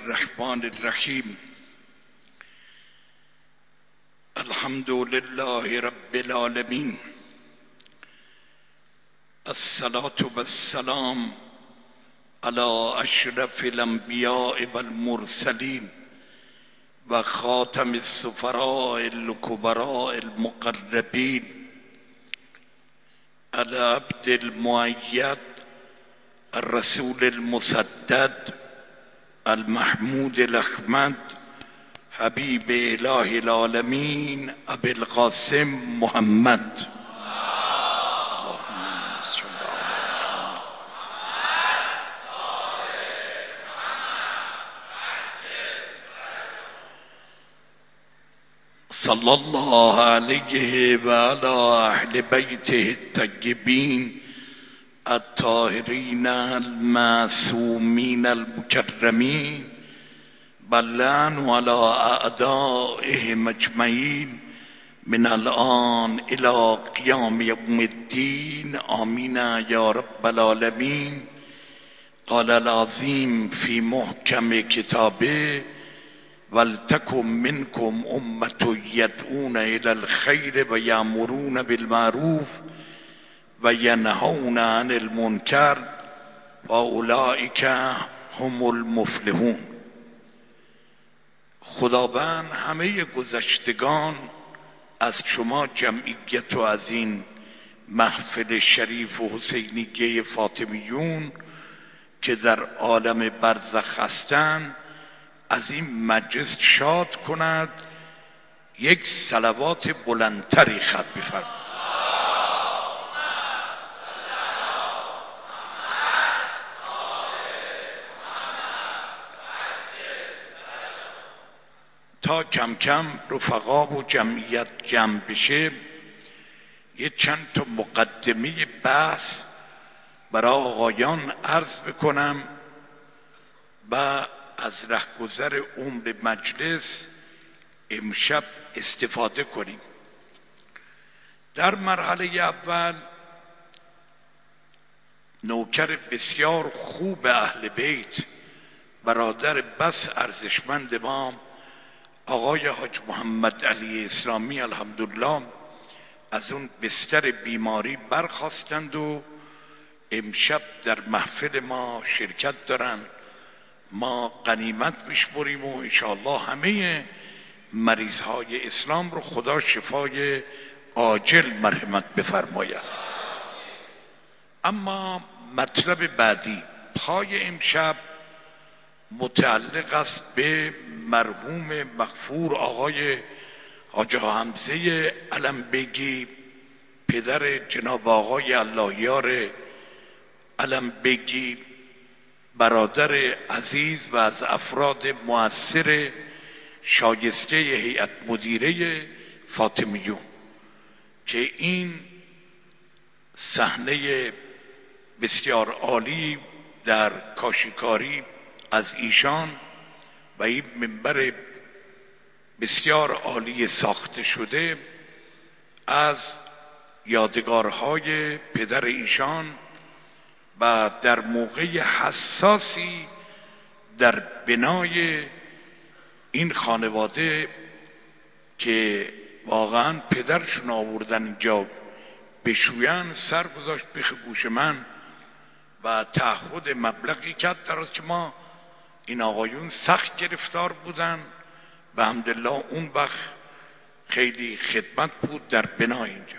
الرحمن الرحیم. الحمد لله رب العالمین. الصلاة والسلام على اشرف الانبیاء والمرسلین و خاتم السفراء الکبراء المقربین العبد المؤید الرسول المسدد المحمود الاحمد حبیب اله العالمین ابی القاسم محمد. صلی الله علیه و علی اهل بیته الطیبین الطاهرین المعصومین المکرمین بلعن علی اعدائهم اجمعین من الان الی قیام یوم الدین آمین یا رب العالمین. قال العظیم فی محکم کتابه ولتکن منکم امة یدعون الی الخیر و یأمرون بالمعروف و ینهون عن المنکر و اولئک هم المفلحون. خداوند همه گذشتگان از شما جمعیت و از این محفل شریف و حسینیه فاطمیون که در عالم برزخ هستند از این مجلس شاد کند. یک صلوات بلندتری خط بفرمایید. تا کم کم رفقا و جمعیت جمع بشه یه چند تا مقدمه بحث برای آقایان عرض بکنم و از رهگذر عمر مجلس امشب استفاده کنیم. در مرحله اول نوکر بسیار خوب اهل بیت، برادر بس ارزشمند ما آقای حاج محمد علی اسلامی الحمدلله از اون بستر بیماری برخاستند و امشب در محفل ما شرکت دارن. ما غنیمت بشمریم و انشاءالله همه مریضهای اسلام رو خدا شفای عاجل مرحمت بفرماید. اما مطلب بعدی پای امشب متعلق است به مرحوم مغفور آقای حاج حمزه علمبگی، پدر جناب آقای اللهیار علمبگی، برادر عزیز و از افراد مؤثر شایسته هیئت مدیره فاطمیون که این صحنه بسیار عالی در کاشیکاری از ایشان و این منبر بسیار عالی ساخته شده از یادگارهای پدر ایشان و در موقع حساسی در بنای این خانواده که واقعا پدرشون آوردن اینجا بشوین سر گذاشت بیخ گوش من و تعهد مبلغی کرد در که ما این آقایون سخت گرفتار بودن و الحمدلله اون وقت خیلی خدمت بود در بنای اینجا.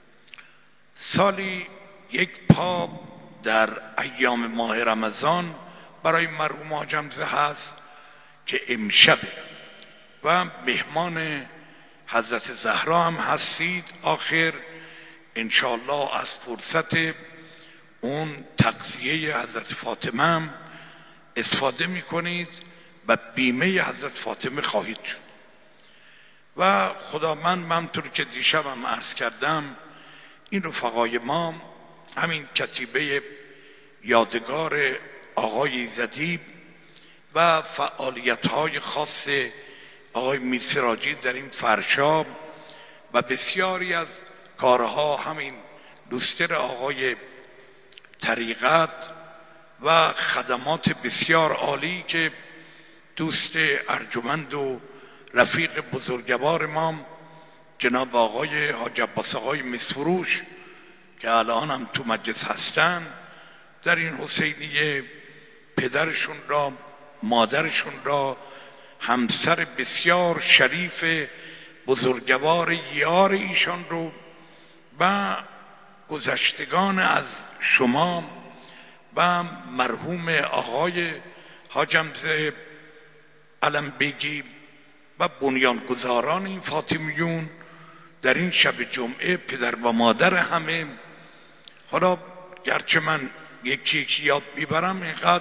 سالی یک پا در ایام ماه رمضان برای مرحوم حاج حمزه هست که امشب و مهمان حضرت زهرا هم هستید. آخر انشاءالله از فرصت اون تقضیه حضرت فاطمه هم استفاده میکنید و بیمه حضرت فاطمه خواهید شد. و خداوند همونطور که دیشب هم عرض کردم این رفقای ما همین کتیبه یادگار آقای ایزدی و فعالیت‌های خاص آقای میرسراجی در این فرشاب و بسیاری از کارها همین دوستر آقای طریقت و خدمات بسیار عالی که دوست ارجمند و رفیق بزرگوار ما جناب آقای حاج عباس آقای مصفروش که الان هم تو مجلس هستن، در این حسینیه پدرشون را، مادرشون را، همسر بسیار شریف بزرگوار یار ایشان رو و گذشتگان از شما و مرحوم آقای حاج حمزه علم‌بیگی و بنیانگذاران این فاطمیون در این شب جمعه، پدر و مادر همه. حالا گرچه من یکی یکی یاد میبرم، اینقدر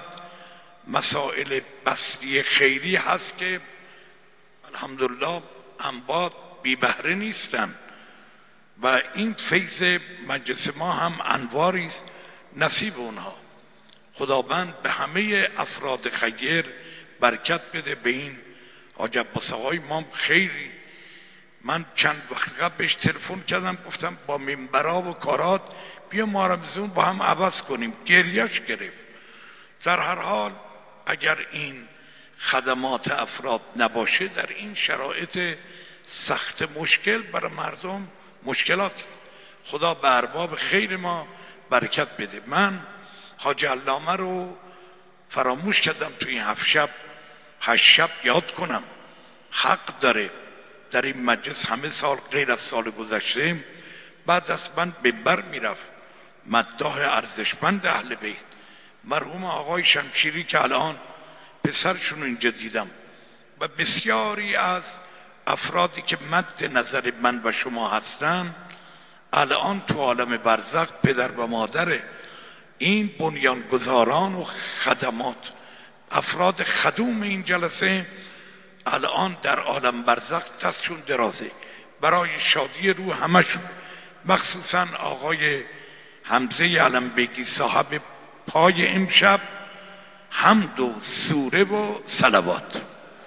مسائل بصری خیری هست که الحمدلله انباد بی بهره نیستن و این فیض مجلس ما هم انواری است نصیب اونها. خداوند به همه افراد خیر برکت بده. به این حاج عباس آقای ما خیری، من چند وقت قبل بهش تلفن کردم، گفتم با منبرا و کارات بیا مارمزون با هم عوض کنیم، گریش گرفت. در هر حال اگر این خدمات افراد نباشه در این شرایط سخت مشکل برای مردم مشکلات، خدا به ارباب خیر ما برکت بده. من حاج علامه رو فراموش کردم تو این 7 شب یاد کنم. حق داره در این مجلس همه سال غیر از سال گذشته بعد از من منبر میرفت مداح ارزشمند اهل بیت، مرحوم آقای شمشیری که الان پسرشون اینجا دیدم و بسیاری از افرادی که مد نظر من و شما هستن الان تو عالم برزخ، پدر و مادر این بنیانگذاران و خدمات، افراد خدوم این جلسه الان در عالم برزخ دستشون درازه برای شادی روح همشون، مخصوصا آقای حمزه علم‌بیگی صاحب پای امشب، حمد و سوره و صلوات.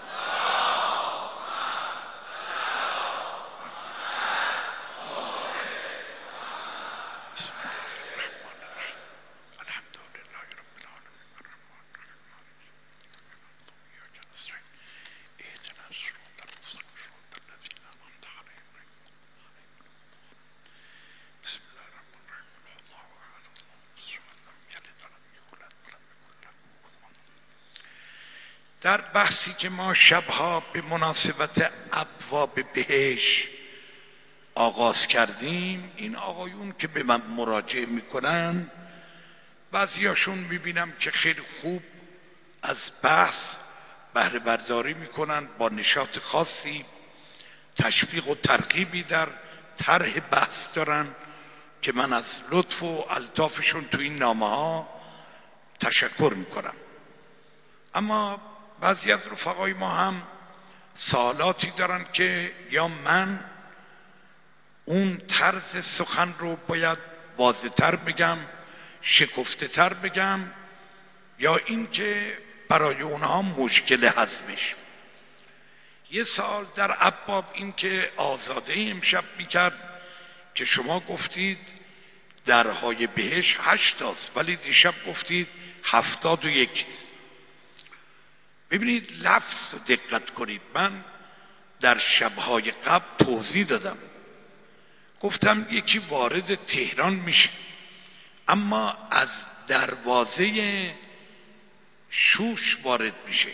در بحثی که ما شبها به مناسبت ابواب بهشت آغاز کردیم، این آقایون که به من مراجعه میکنن بعضیاشون میبینم که خیلی خوب از بحث بهره برداری میکنن، با نشاط خاصی تشویق و ترغیبی در طرح بحث دارن که من از لطف و الطافشون تو این نامه ها تشکر میکنم. اما بعضی از رفقای ما هم سوالاتی دارن که یا من اون طرز سخن رو باید واضح‌تر بگم، شکفته تر بگم، یا این که برای اونها مشکل هضمش. یه سال در ابواب این که آزاده امشب میکرد که شما گفتید درهای بهشت 8 است ولی دیشب گفتید 71 است. ببینید لفظ رو دقت کنید. من در شبهای قبل توضیح دادم، گفتم یکی وارد تهران میشه اما از دروازه شوش وارد میشه،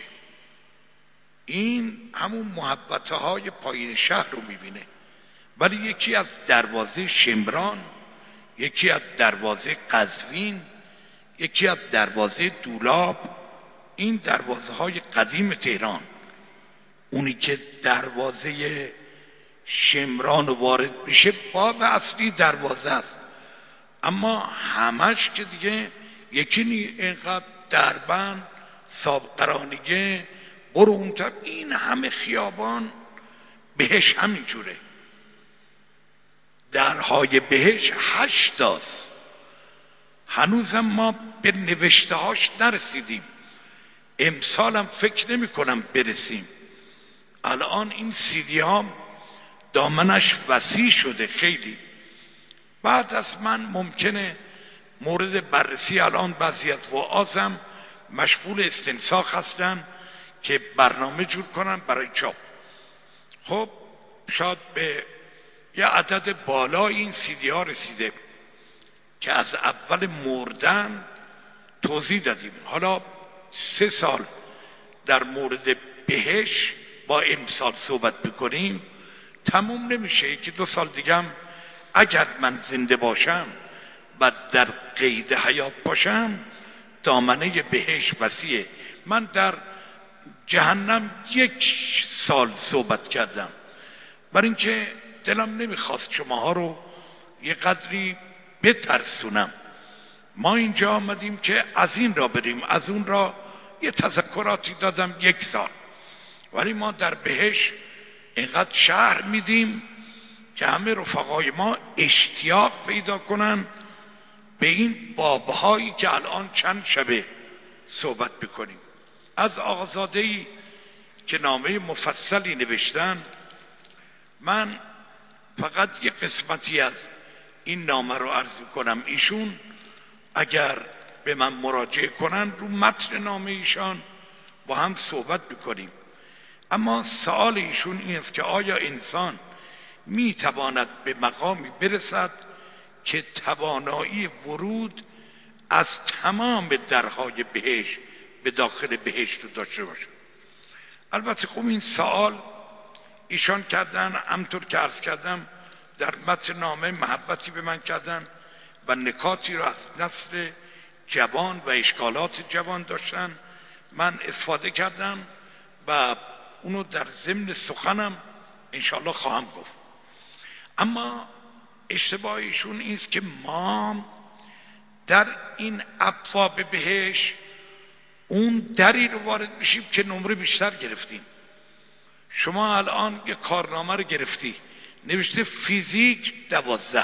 این همون محبته های پایین شهر رو میبینه، ولی یکی از دروازه شمران، یکی از دروازه قزوین، یکی از دروازه دولاب، این دروازه های قدیم تهران. اونی که دروازه شمران وارد میشه باب اصلی دروازه است، اما همش که دیگه یکی اینقدر دربند، صابقرانیه، برو اونتر، این همه خیابان بهش همینجوره. درهای بهش 8 است، هنوزم ما به نوشته هاش نرسیدیم، امسالم فکر نمی کنم برسیم. الان این سیدی ها دامنش وسیع شده خیلی. بعد از من ممکنه مورد بررسی الان بعضی از وعاظم مشغول استنساخ هستن که برنامه جور کنن برای چاپ. خب شاید به یه عدد بالا این سیدی ها رسیده که از اول مردن توضیح دادیم. حالا 3 سال در مورد بهش با امسال صحبت بکنیم تموم نمیشه. 1-2 سال دیگه هم اگر من زنده باشم و در قید حیات باشم دامنه بهش وسیعه. من در جهنم 1 سال صحبت کردم برای اینکه دلم نمیخواست شماها رو یه قدری بترسونم. ما اینجا آمدیم که از این را بریم از اون را یه تذکراتی دادم 1 سال، ولی ما در بهش اینقدر شهر میدیم که همه رفقای ما اشتیاق پیدا کنن به این بابهایی که الان چند شبه صحبت بکنیم. از آقازاده‌ای که نامه مفصلی نوشتن، من فقط یه قسمتی از این نامه رو عرض کنم. ایشون اگر به من مراجعه کنن رو متن نامه ایشان با هم صحبت بکنیم. اما سوال ایشون این است که آیا انسان میتواند به مقامی برسد که توانایی ورود از تمام درهای بهشت به داخل بهشت رو داشته باشد؟ البته خب این سوال ایشان کردن، همطور که عرض کردم در متن نامه محبتی به من کردن و نکاتی رو از نسل جوان و اشکالات جوان داشتن. من استفاده کردم و اونو در ضمن سخنم انشاءالله خواهم گفت. اما اشتباه ایشون اینست که ما در این ابواب بهشت اون دری رو وارد بشیم که نمره بیشتر گرفتیم. شما الان یه کارنامه رو گرفتی نوشته فیزیک 12،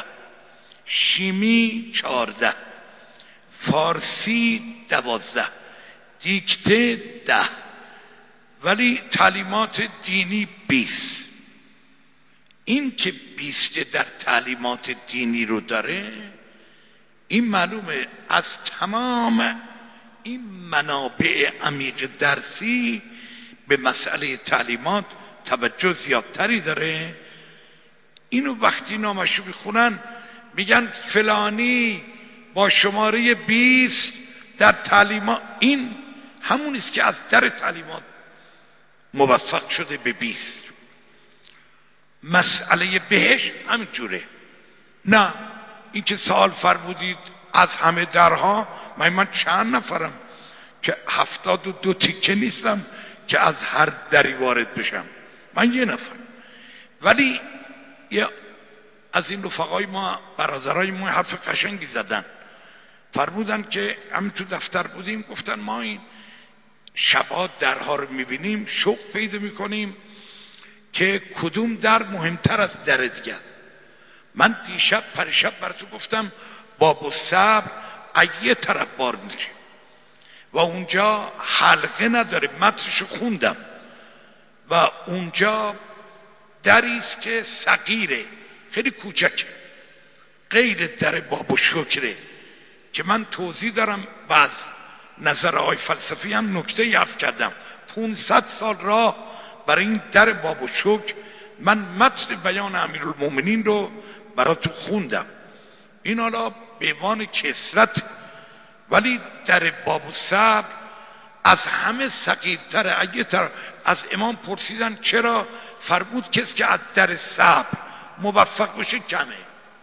شیمی 14، فارسی 12، دیکته 10، ولی تعلیمات دینی 20. این که 20 در تعلیمات دینی رو داره، این معلومه از تمام این منابع عمیق درسی به مسئله تعلیمات توجه زیادتری داره. اینو وقتی نامشو میخونن میگن فلانی با شماره 20 در تعلیمات. این همونیست که از در تعلیمات موفق شده به 20. مسئله بهش همینجوره. نه این که سوال فرمودید از همه درها، من چند نفرم که 72 تیکه نیستم که از هر دری وارد بشم، من 1 نفر. ولی از این رفقای ما برادرای ما حرف قشنگی زدن، فرمودن که همین تو دفتر بودیم گفتن ما این شبها درها رو میبینیم شوق پیدا میکنیم که کدوم در مهمتر از در دیگه. من دیشب پریشب براتون گفتم باب الصبر یه طرف بار میشه و اونجا حلقه نداره، متنشو خوندم و اونجا دریست که صغیره، خیلی کوچکه، غیر در باب الشکره که من توضیح دارم و از نظر آقای فلسفی هم نکته عرض کردم. 500 سال راه برای این در باب الشکر من متن بیان امیرالمومنین رو براتون خوندم. این حالا به عنوان کثرت، ولی در باب الصبر از همه صغیرتره. اگه از امام پرسیدن چرا، فرمود کسی که از در صبر موفق بشه کمه.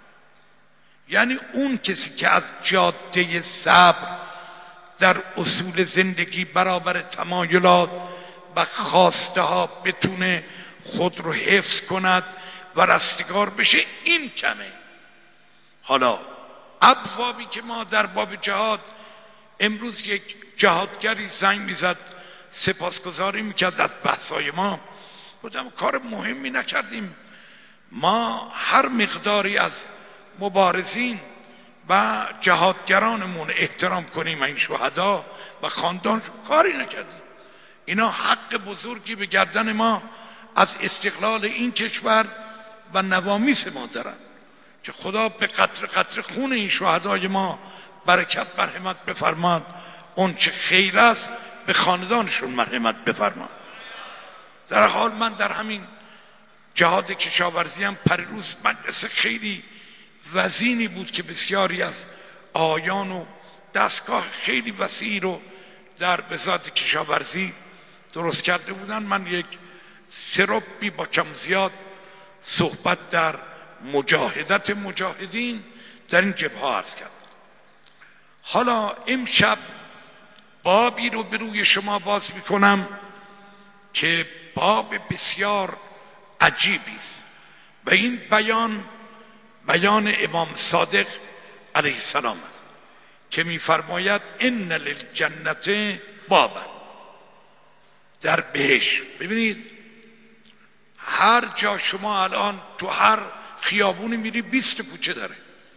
یعنی اون کسی که از جاده صبر در اصول زندگی برابر تمایلات و خواسته ها بتونه خود رو حفظ کند و رستگار بشه، این کمه. حالا ابوابی که ما در باب جهاد، امروز یک جهادگری زنگ میزد سپاسگزاری میکرد از بحثای ما، گفتم کار مهمی نکردیم، ما هر مقداری از مبارزین و جهادگرانمون احترام کنیم، این شهدا و خاندان کاری نکردیم. اینا حق بزرگی به گردن ما از استقلال این کشور و نوامیس ما دارن که خدا به قطر قطر خون این شهدای ما برکت مرحمت بفرماد. اون چه خیر است به خاندانشون مرحمت بفرما. در حال من در همین جهاد کشاورزی هم پریروز مجلس خیلی وزینی بود که بسیاری از آیان و دستگاه خیلی وسیعی رو در وزارت کشاورزی درست کرده بودن. من یک سربی با کم زیاد صحبت در مجاهدت مجاهدین در این جبهه عرض کردم. حالا امشب بابی رو به روی شما باز میکنم که باب بسیار عجیبی است و این بیان امام صادق علیه السلام است که میفرماید ان للجنة بابا، در بهشت. ببینید هر جا شما الان تو هر خیابونی میری 20 کوچه داره،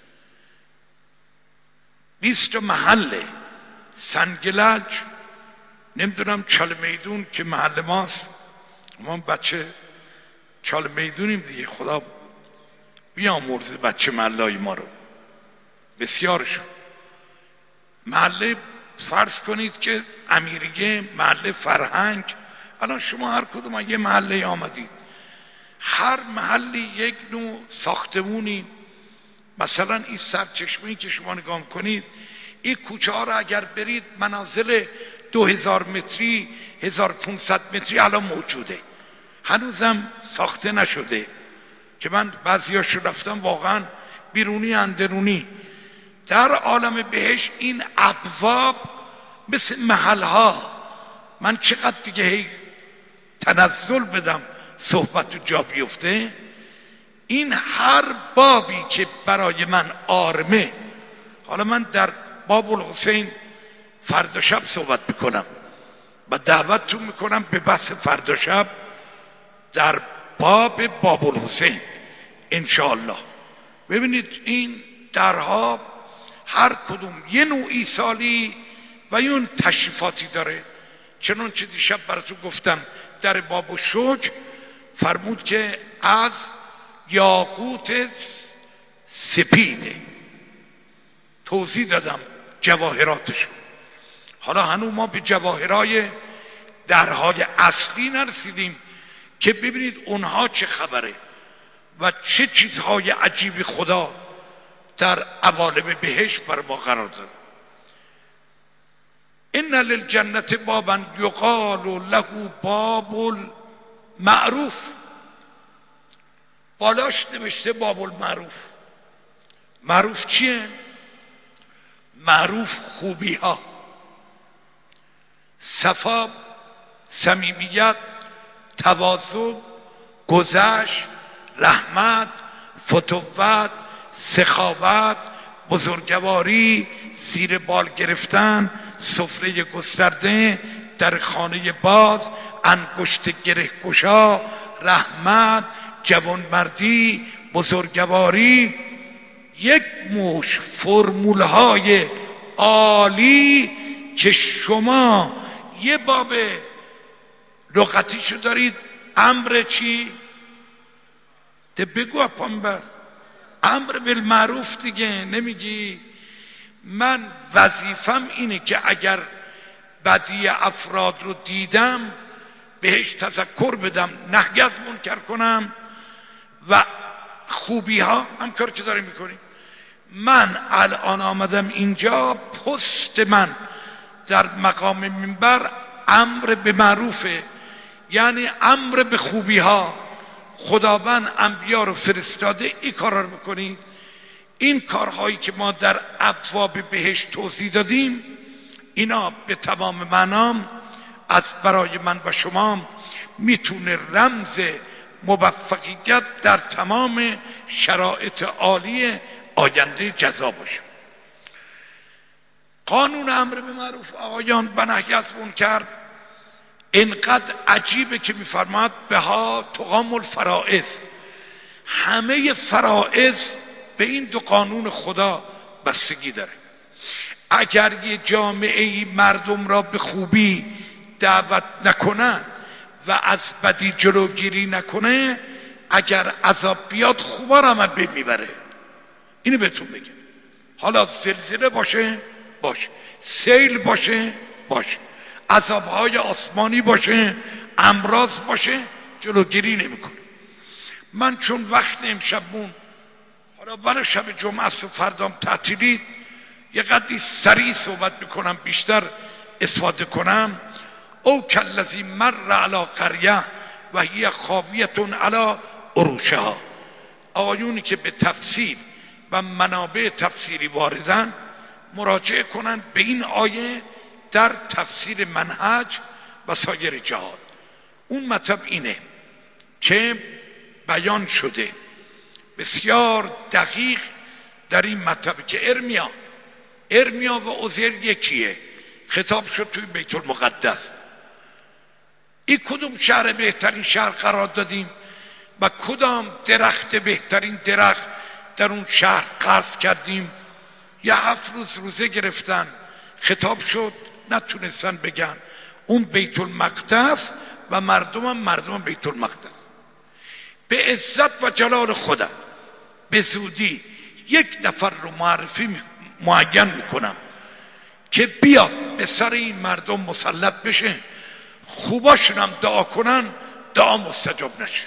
20 محله، سنگلج، نمیدونم چال میدون که محل ماست، ما بچه چال میدونیم دیگه، خدا بیامرزه بچه محلهای ما رو بسیارشون. محله فرض کنید که امیریه، محله فرهنگ، الان شما هر کدوم یه محله آمدید، هر محلی یک نوع ساختمونی. مثلا این سرچشمه‌ای که شما نگاه کنید، این کوچه ها رو اگر برید منازل 2000 متری 1500 متری الان موجوده، هنوزم ساخته نشده که من بعضیاشو رفتم واقعا بیرونی اندرونی. در عالم بهشت این ابواب مثل محلها، من چقدر دیگه تنزل بدم صحبت رو جا بیفته. این هر بابی که برای من آرمه، حالا من در باب الحسین فردا شب صحبت میکنم و دعوتتون میکنم به بحث فردا شب در باب الحسین انشاءالله. ببینید این درها هر کدوم یه نوع ایصالی و یون تشریفاتی داره. چنانچه دیشب براتون گفتم در باب الشکر فرمود که از یاقوت سپیده، توضیح دادم جواهراتشو. حالا هنوز ما به جواهرای درهای اصلی نرسیدیم که ببینید اونها چه خبره و چه چیزهای عجیبی خدا در عوالم بهشت بر ما قرار داده. ان للجنة بابا یقال له باب المعروف، بالاش نوشته باب المعروف. معروف چیه؟ معروف خوبی ها، صفا، صمیمیت، تواضع، گذشت، رحمت، فتوت، سخاوت، بزرگواری، زیر بال گرفتن، سفره گسترده، در خانه باز، انگشت گره گشا، رحمت، جوانمردی، بزرگواری، یک مش فرمولهای عالی که شما یه باب لغتیشو دارید. امر چی؟ ده بگو اپانبر، امر بالمعروف دیگه نمیگی؟ من وظیفم اینه که اگر بدی افراد رو دیدم بهش تذکر بدم، نهی از منکر کنم و خوبی ها هم کار که داریم میکنیم. من الان آمدم اینجا، پست من در مقام منبر امر به معروفه، یعنی امر به خوبی ها. خداوند انبیا رو فرستاده این کارا رو بکنید. این کارهایی که ما در ابواب بهشت توضیح دادیم، اینا به تمام معنام از برای من و شما میتونه رمز موفقیت در تمام شرایط عالی آینده جزا باشه. قانون امر به معروف آقایان و نهی از منکر اینقدر عجیبه که میفرماد بها تقام الفرائض، همه فرائض به این دو قانون خدا بستگی داره. اگر یه جامعه مردم را به خوبی دعوت نکند و از بدی جلوگیری نکنه، اگر عذاب بیاد خوبا را هم میبره. اینو بهتون بگم. حالا زلزله باشه باشه، سیل باشه باشه، عذابهای آسمانی باشه، امراض باشه، جلوگیری نمیکنه. من چون وقت امشبمون حالا برای شب جمعه است و فردام تعطیلی، یه قدری سریع صحبت میکنم، بیشتر استفاده کنم. او کالذی مر علی قریه و هی خاویة علی عروشها. آقایونی که به تفسیر و منابع تفسیری واردن مراجعه کنن به این آیه در تفسیر منهج و سایر جهات. اون مطلب اینه که بیان شده بسیار دقیق در این مطلب که ارمیا و عزیر یکیه، خطاب شد توی بیت المقدس. این کدوم شهر بهترین شهر قرار دادیم و کدام درخت بهترین درخت در اون شهر قرض کردیم. یه 7 روز روزه گرفتن، خطاب شد، نتونستن بگن اون بیت المقدس و مردم بیت المقدس. به عزت و جلال خودم به زودی یک نفر رو معین میکنم که بیاد به سر این مردم مسلط بشه، خوباشون هم دعا کنن، دعا مستجاب نشه.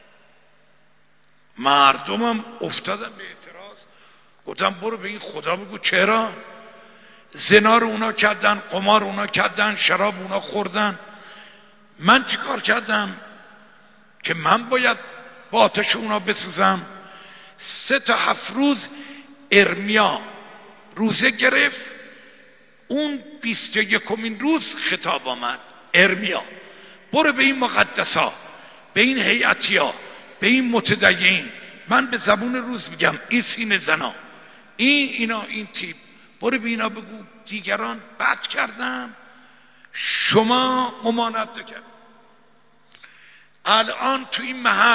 مردمم افتادن به اعتراض، گفتم برو به این خدا بگو چرا؟ زنا رو اونا کردن، قمار اونا کردن، شراب اونا خوردن، من چی کار کردم که من باید با آتش اونا بسوزم؟ 3 تا 7 روز ارمیا روزه گرفت. اون 21مین روز خطاب آمد، ارمیا برو به این مقدسا، به این هیئتیا، به این متدین، من به زبون روز میگم این سینه زنا، این تیپ، برو به اینا بگو دیگران بد کردن، شما ممانعت نکرد. الان تو این محل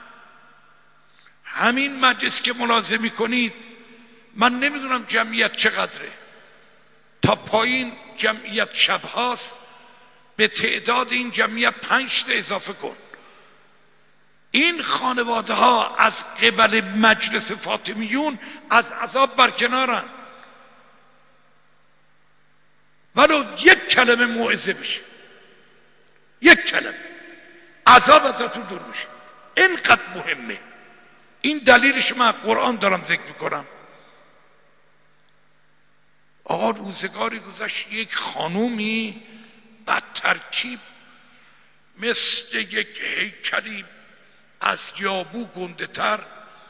همین مجلس که ملاحظه میکنید، من نمیدونم جمعیت چقدره، تا پایین جمعیت شب هاست، به تعداد این جمعیت 5 تا اضافه کن. این خانواده ها از قبل مجلس فاطمیون از عذاب برکنارن، ولو یک کلمه موعظه بشه، یک کلمه عذاب ازتون دور بشه. اینقدر مهمه. این دلیلش من قرآن دارم ذکر میکنم. آقا روزگاری گذشت، یک خانومی بد ترکیب مثل یک هیکلی از یابو گنده تر،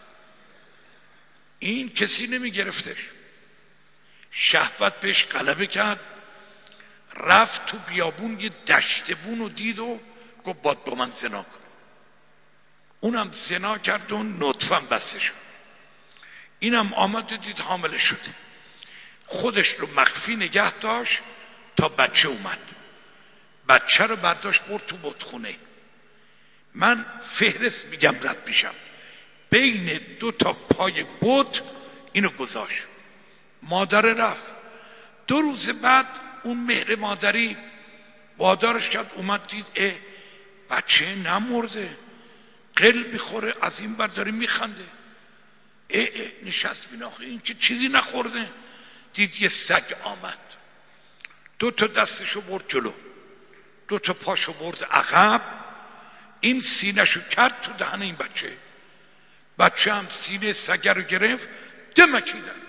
این کسی نمی گرفتش، شهوت بهش غلبه کرد، رفت تو بیابون یه دشتبون رو دید و گفت با من زنا کن. اونم زنا کرد و نطفه‌ام بسته شد. اینم آمد و دید حامله شده، خودش رو مخفی نگه داشت تا بچه اومد، بچه رو برداشت برد تو بتخونه. من فهرست میگم رد میشم، بین 2 تا پای بت اینو گذاشت. مادر رفت. 2 روز بعد اون مهر مادری وادارش کرد، اومد دید بچه نمرده، قل میخوره، از این برداری میخنده. نشست بین آخه این که چیزی نخورده. دید یه سگ آمد، 2 تا دستشو برد جلو، 2 تا پاشو برد عقب، این سینه‌شو کرد تو دهن این بچه هم سینه سگ رو گرفت، دمکیدن.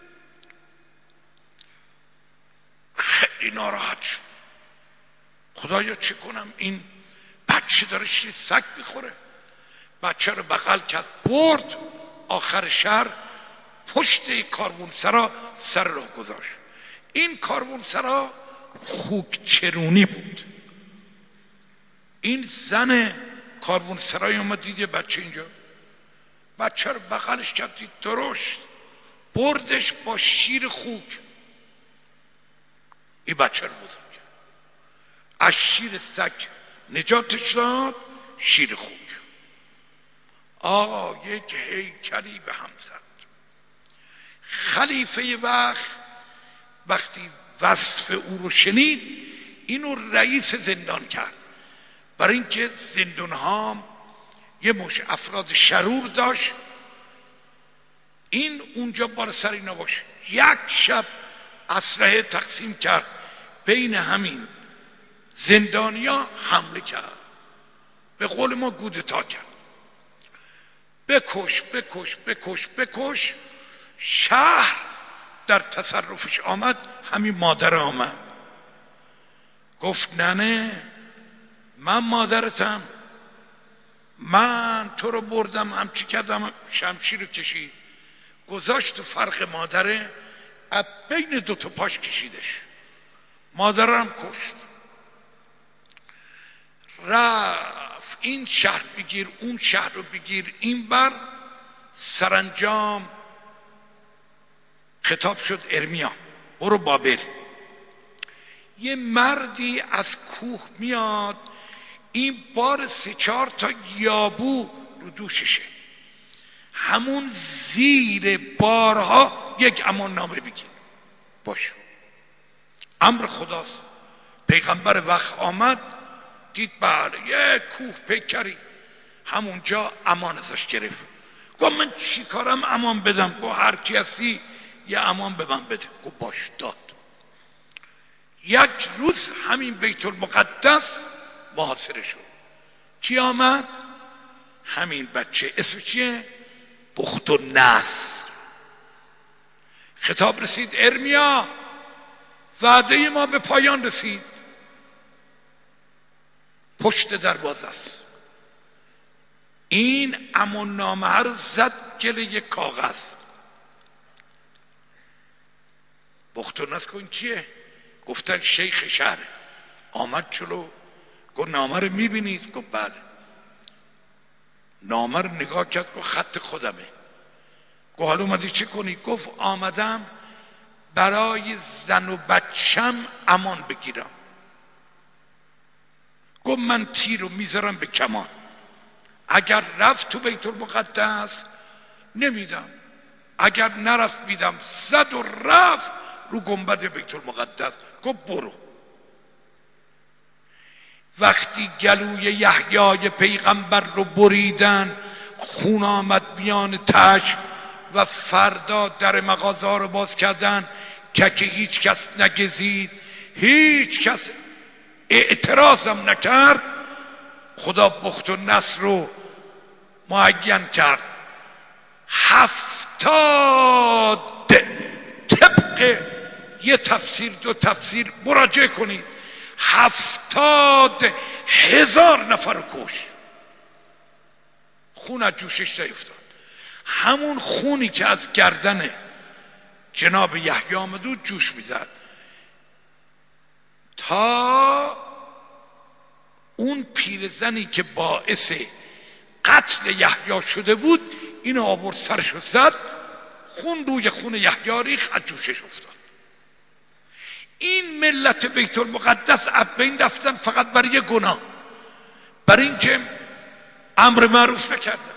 خیلی ناراحت شد، خدایا چه کنم، این بچه داره شیر سگ میخوره. بچه رو بغل کرد برد آخر شهر، پشت کاروانسرا سر راه گذاشت. این کاروانسرا خوکچرونی بود. این زن کاروانسرای اومد دید یه بچه اینجا، بچه رو بغلش کرد، دید درشت، بردش با شیر خوک، این بچه رو بزرگ کرد، از شیر سگ نجاتش داد، شیر خوک. آقا یک هیکلی به هم زد. خلیفه وقتی وصف او رو شنید، اینو رئیس زندان کرد، برای اینکه زندان ها یه مش افراد شرور داشت، این اونجا بار سر اینا باشه. یک شب اسلحه تقسیم کرد بین همین زندانیا حمله کرد، به قول ما کودتا کرد، بکش بکش بکش بکش. شهر در تصرفش آمد، همین مادر آمد گفت ننه من مادرتم، من تو رو بردم همچی کردم، شمشیر رو کشید گذاشت تو فرق مادره، از بین دوتا پاش کشیدش، مادرم کشت. رفت این شهر بگیر اون شهر رو بگیر این بر، سرانجام خطاب شد ارمیا برو بابل. یه مردی از کوه میاد، این بار 3-4 تا یابو رو دوششه، همون زیر بارها یک امان نامه بگیر. باش، امر خداست. پیغمبر وقت آمد دید بله یه کوه پیکری، همونجا امان ازش گرفت. گفت من چی کارم امان بدم؟ گفت هر کی هستی یه امان به من بده. گفت باش، داد. یک روز همین بیت المقدس محاصره شد. کی آمد؟ همین بچه، اسمش چیه؟ بختالنصر. خطاب رسید ارمیا وعده ما به پایان رسید، پشت دروازه است. این امان نامه رو زد گل یک کاغذ. بختالنصر کن کیه؟ گفتن شیخ شهر. آمد جلو گفت نامه رو میبینید؟ گفت بله. نامه رو نگاه کرد گفت خط خودمه. گفت حالا اومدی چه کنی؟ گفت آمدم برای زن و بچم امان بگیرم. گفت من تیر رو میذارم به کمان، اگر رفت تو بیت المقدس نمیدم، اگر نرفت میدم. زد و رفت رو گنبد بیت المقدس. گفت برو. وقتی گلوی یحیای پیغمبر رو بریدن، خون آمد میان تش و فردا در مغازه رو باز کردن که هیچ کس نگزید، هیچ کس اعتراضم نکرد. خدا بختالنصر رو معین کرد 70 طبق یه تفسیر دو تفسیر مراجعه کنید، 70,000 نفر رو کش. خون از جوشش نیفتاد. همون خونی که از گردن جناب یحیی آمد و جوش میزد تا اون پیرزنی که باعث قتل یحیی شده بود اینو آورد سرشو زد، خون روی خون یحیی ریخت، از جوشش افتاد. این ملت بیت المقدس از بین رفتن فقط برای گناه، برای اینکه امر معروف نکردن.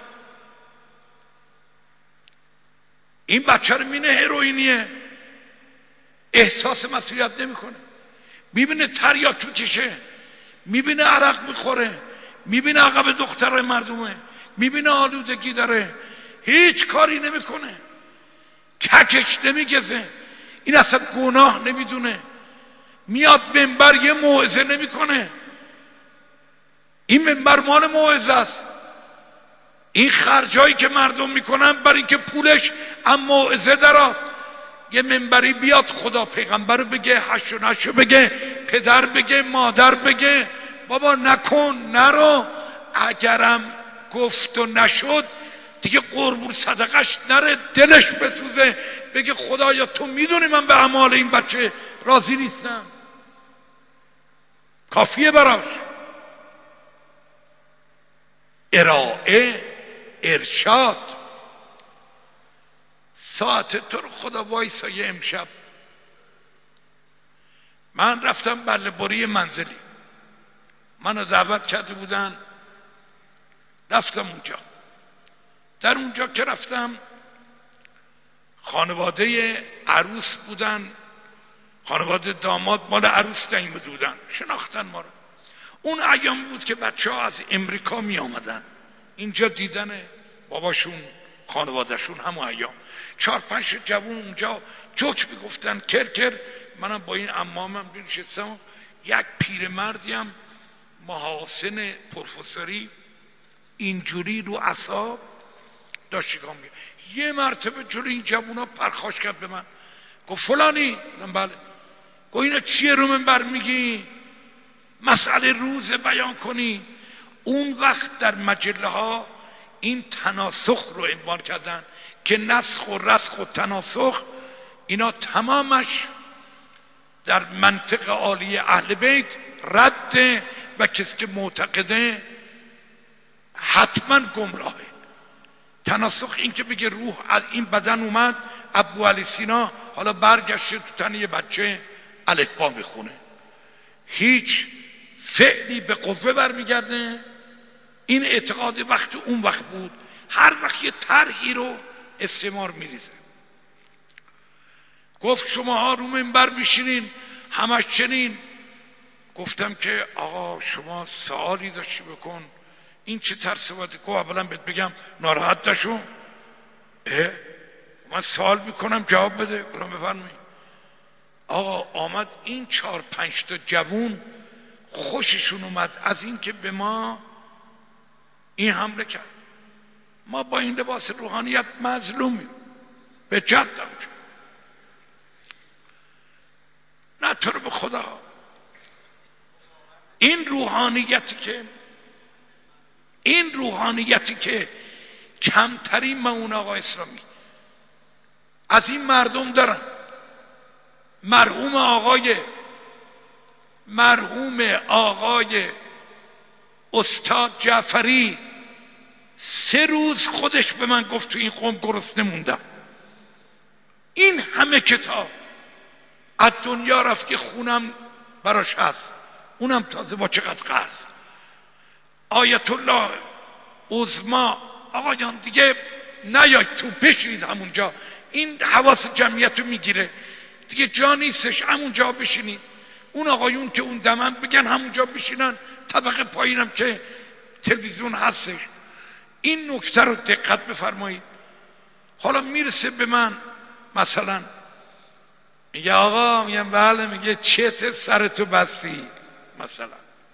این بچه رو مینه هروئینیه، احساس مسئولیت نمیکنه، میبینه تریاک میکشه، میبینه عرق میخوره، میبینه عقب دختر مردمه، میبینه آلودگی داره، هیچ کاری نمیکنه، ککش نمیگزه. این اصلا گناه نمیدونه. میاد منبر یه موعظه نمیکنه. این منبر مال موعظه است. این خرجایی که مردم میکنن برای اینکه پولش هم موعظه دراد. یه منبری بیاد خدا پیغمبر بگه، هش و نشو بگه، پدر بگه، مادر بگه بابا نکن نرو. اگرم گفت و نشد دیگه قربون صدقش نره، دلش بسوزه، بگه خدایا تو میدونی من به اعمال این بچه راضی نیستم. کافیه براش. ارائه، ارشاد. ساعت تو رو خدا وایسای. امشب من رفتم بله‌بری منزلی، منو دعوت کرده بودن، رفتم اونجا. در اونجا که رفتم خانواده عروس بودن، خانواده داماد مال عروس نیامده بودن، شناختن ما رو. اون ایام بود که بچه ها از امریکا می آمدن اینجا دیدن باباشون خانوادهشون. همون ایام 4-5 جوون اونجا جوک میگفتن کرکر. منم با این عمامم نشستم، یک پیرمردی هم محاسن پروفسوری اینجوری رو اعصاب داشت شکام میگه. یه مرتبه جلو این جوونا پرخاش کرد به من، گفت فلانی. گفتم بله. گفت اینا چیه رو منبر میگی؟ مسئله روز بیان کنی. اون وقت در مجله ها این تناسخ رو عنوان کردن که نسخ و رسخ و تناسخ اینا تمامش در منطق عالی اهل بیت رد و کسی که معتقده حتما گمراهه. تناسخ این که بگه روح از این بدن اومد، ابو علی سینا حالا برگشته تو تن یه بچه الفبا میخونه، هیچ فعلی به قوه برمیگرده. این اعتقاد وقت اون وقت بود، هر وقت یه طرحی رو استعمار میریزه. گفت شماها رو منبر میشینین همش چنین. گفتم که آقا شما سوالی داشتی بکن، این چه ترس باید؟ گفت اولا بهت بگم ناراحت نشو. من سوال میکنم جواب بده. گفتم بفرمایید. آقا آمد این 4-5 تا جوون خوششون اومد از این که به ما این حمله کرد. ما با این لباس روحانیت مظلومیم به جد. نه تو رو به خدا، این روحانیتی که کمترین معون آقا اسلامی از این مردم دارن. مرحوم آقای استاد جعفری 3 روز خودش به من گفت تو این قوم گرسنه موندم. این همه کتاب از دنیا رفت که خونم براش هست، اونم تازه با چقدر قرض. آیت الله عظما آقایان دیگه نیاید تو، بشینید همونجا، این حواس جمعیت رو میگیره دیگه، جا نیستش همونجا بشینید. اون آقایون که اون دمن بگن همونجا بشینن، طبقه پایینم که تلویزیون هستش. این نکته رو دقت بفرمایید. حالا میرسه به من مثلا میگه آقا، میگم بله، میگه چته سرتو بستی. مثلا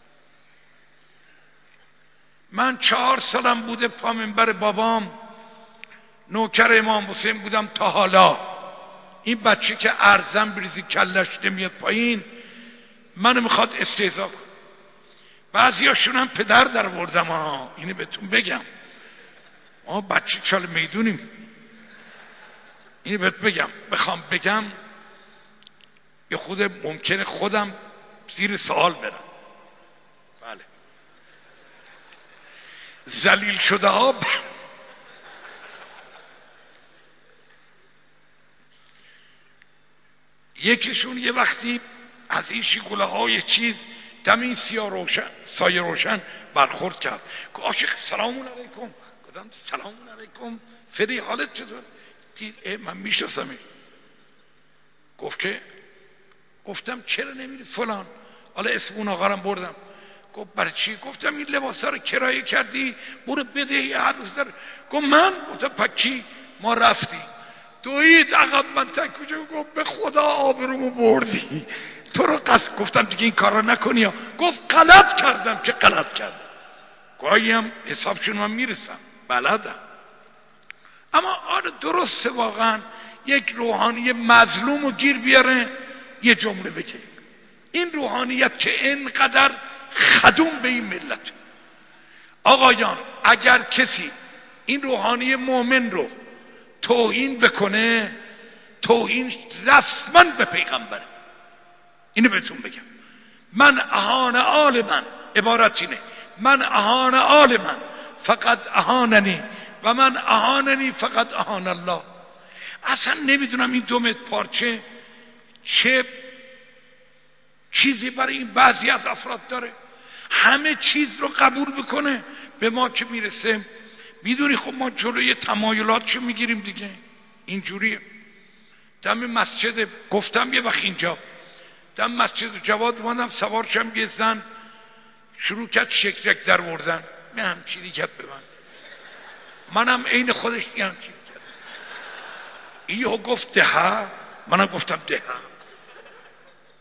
من 4 سالم بوده پا منبر بابام نوکر امام حسین بودم تا حالا. این بچه که ارزم بریزی کلش نمیاد پایین منو میخواد استهزا کن. بعضیاشون هم پدر در آوردم ها، اینو بهتون بگم، ما بچه چال میدونیم. اینو بهت بگم، بخوام بگم یه خود ممکنه خودم زیر سوال برم. بله، ذلیل شده ها. یکیشون یه وقتی از این شیگوله های چیز دم این سایه روشن برخورد کرد. گفت عاشق سلامون علیکم. گفتم سلامون علیکم فری، حالت چطور؟ من میشناسمش. گفت که گفتم چرا نمیری فلان، حالا اسم اون آقا رو بردم. گفت برای چی؟ گفتم این لباسا رو کرایه کردی برو بدهی هر روز داره. گفت من؟ گفتم پکی ما رفتیم دوید عقب، من تکوچه. گفت به خدا آبرومو بردی تو رو قصد. گفتم دیگه این کار رو نکنی. گفت غلط کردم که غلط کردم. گاهی هم حسابشون من میرسم، بلدم. اما آره درسته واقعا یک روحانی مظلوم رو گیر بیاره یه جمله بگه. این روحانیت که اینقدر خدوم به این ملت. آقایان اگر کسی این روحانی مؤمن رو توهین بکنه، توهین رسما به پیغمبره. اینو بهتون بگم، من اهان آل من، عبارت اینه، من اهان آل من فقط اهاننی و من اهاننی فقط اهان الله. اصلا نمیدونم این 2 متر پارچه چه چیزی برای این بعضی از افراد داره، همه چیز رو قبول بکنه. به ما که میرسه میدونی خب ما جلوی تمایلاتشو میگیریم دیگه، اینجوریه. دم مسجد گفتم یه وقت اینجا دم مسجد جواد اومدم سوار شم، یه زن شروع کرد شکرک در وردن، من همچینی کرد به منم عین خودش یه همچینی کرد. ایو گفت دهه، منم گفتم دهه.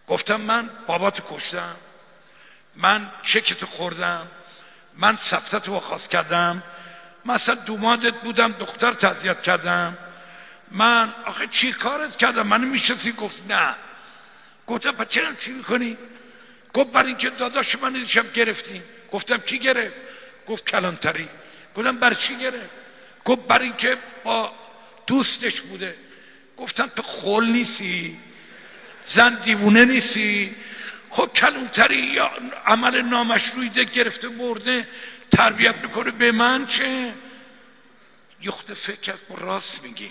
گفتم من بابات کشتم، من چکت خوردم، من سفتت رو خواست کردم، مثلا دومادت بودم دختر تذیت کردم، من آخه چی کارت کردم؟ منو میشناسی؟ گفت نه. گفتم پس چرا چی میکنی؟ گفت برای اینکه داداش من دیشب گرفتیم. گفتم کی گرفت؟ گفت کلانتری. گفتم برای چی گرفت؟ گفت برای اینکه با دوستش بوده. گفتم تو خول نیستی؟ زن دیوونه نیستی؟ خب کلانتری یا عمل نامشروعی ده گرفته برده تربیت میکنه، به من چه؟ یخت فکر کرد راست میگی.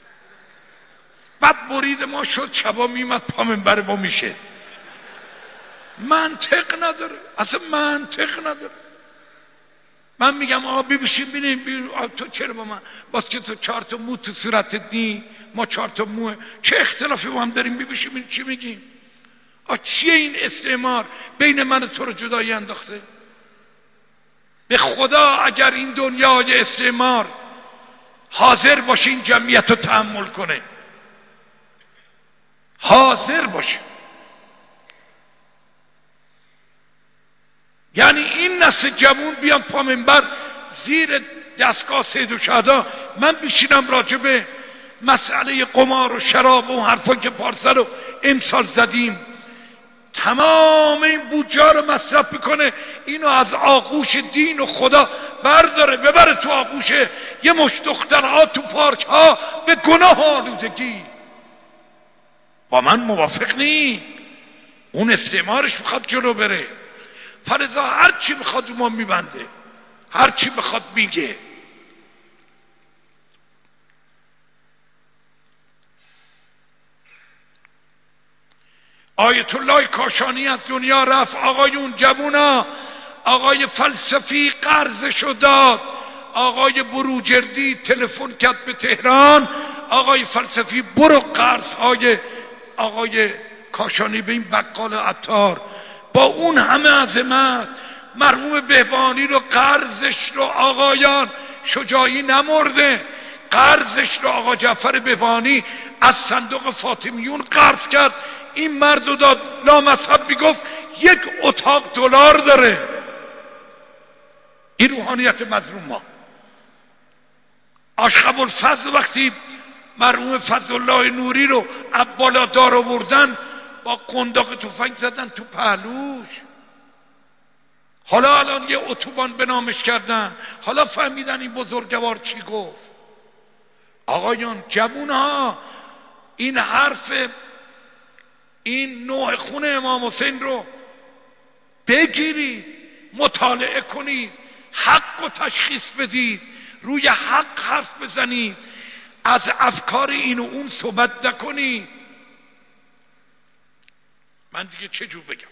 بعد برید ما شد، شبا میمد پا منبر ما میشه. منطق نداره، اصلا منطق نداره. من میگم آقا ببینیم ببین تو چرا با من باز که تو 4 تا مو تو صورتت نی، ما 4 تا موه، چه اختلافی با هم داریم؟ ببینیم چی میگیم. چیه این استعمار بین من و تو رو جدایی انداخته؟ به خدا اگر این دنیای استعمار حاضر باشه این جمعیت رو تحمل کنه، حاضر باشه، یعنی این نسل جوون بیان پا منبر زیر دستگاه سید و شهدا من بشینم راجع به مسئله قمار و شراب و اون حرفا که پارسال و امسال زدیم، تمام این بودجه رو مصرف میکنه، اینو از آغوش دین و خدا برداره ببره تو آغوش یه مشت دخترها تو پارک ها به گناه و آلودگی. با من موافق نی. اون استعمارش میخواد جلو بره، فلذا هر چی میخواد ما میبنده، هر چی میخواد میگه. آیت الله کاشانی از دنیا رفت. آقایون جوونا، آقای فلسفی قرضشو داد، آقای بروجردی تلفن کرد به تهران، آقای فلسفی برو قرضهای آقای کاشانی به این بقال عطار. با اون همه عظمت مرحوم بهبانی رو قرضش رو آقایان شجاعی نمرده، قرضش رو آقا جعفر بهبانی از صندوق فاطمیون قرض کرد. این مرد رو داد لامصب میگفت 1 اتاق دلار داره. این روحانیت مظلوم ما. آشخب الفضل وقتی مرحوم فضل الله نوری رو بالا دار آوردن با قنداق تفنگ زدن تو پهلوش. حالا الان یه اتوبان به نامش کردن، حالا فهمیدن این بزرگوار چی گفت. آقایان جوون ها، این حرف این نوح خون امام حسین رو بگیرید، مطالعه کنید، حق رو تشخیص بدید، روی حق حرف بزنید، از افکار این و اون صحبت نکنید. من دیگه چه جور بگم؟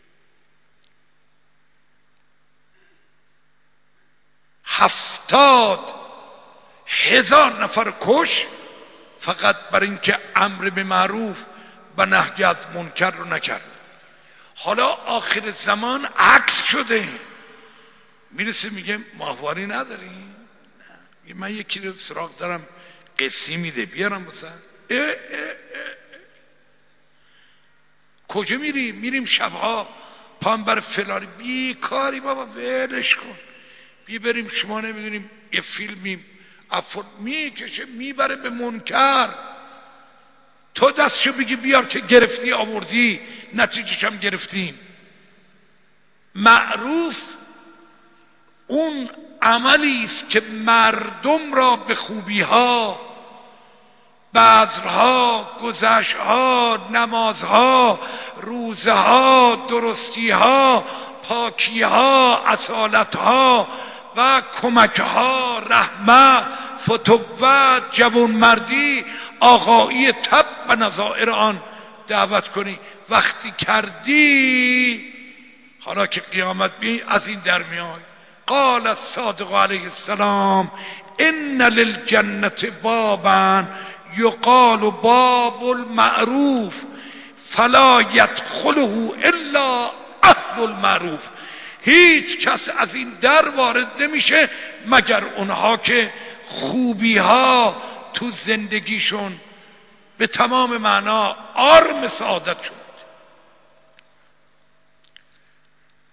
70,000 نفر کش فقط برای اینکه امر به معروف و نهی از منکر رو نکرد. حالا آخر زمان عکس شده، میرسه میگه ماهواری نداریم؟ نه. من یکی رو سراغ دارم قصی میده بیارم بسن. کجا میری؟ میریم شبها پام بر فلانی. بیکاری بابا، ولش کن، بی بریم شما نمیدونیم یه فیلمیم میکشه میبره به منکر. تو دستشو بگی بیار که گرفتی آوردی، نتیجهش هم گرفتیم. معروف اون عملی است که مردم را به خوبی ها، بذرها، گذشها، نمازها، روزها، درستیها، پاکیها، اصالتها و کمکها، رحمت، فتوت، جوانمردی، آقایی، تب و نظائر آن دعوت کنی. وقتی کردی، حالا که قیامت بی از این در میای. قال الصادق علیه السلام ان للجنة بابا یقال باب المعروف فلا یدخله الا اهل المعروف. هیچ کس از این در وارد نمیشه مگر اونها که خوبی ها تو زندگیشون به تمام معنا آرم سعادت شد.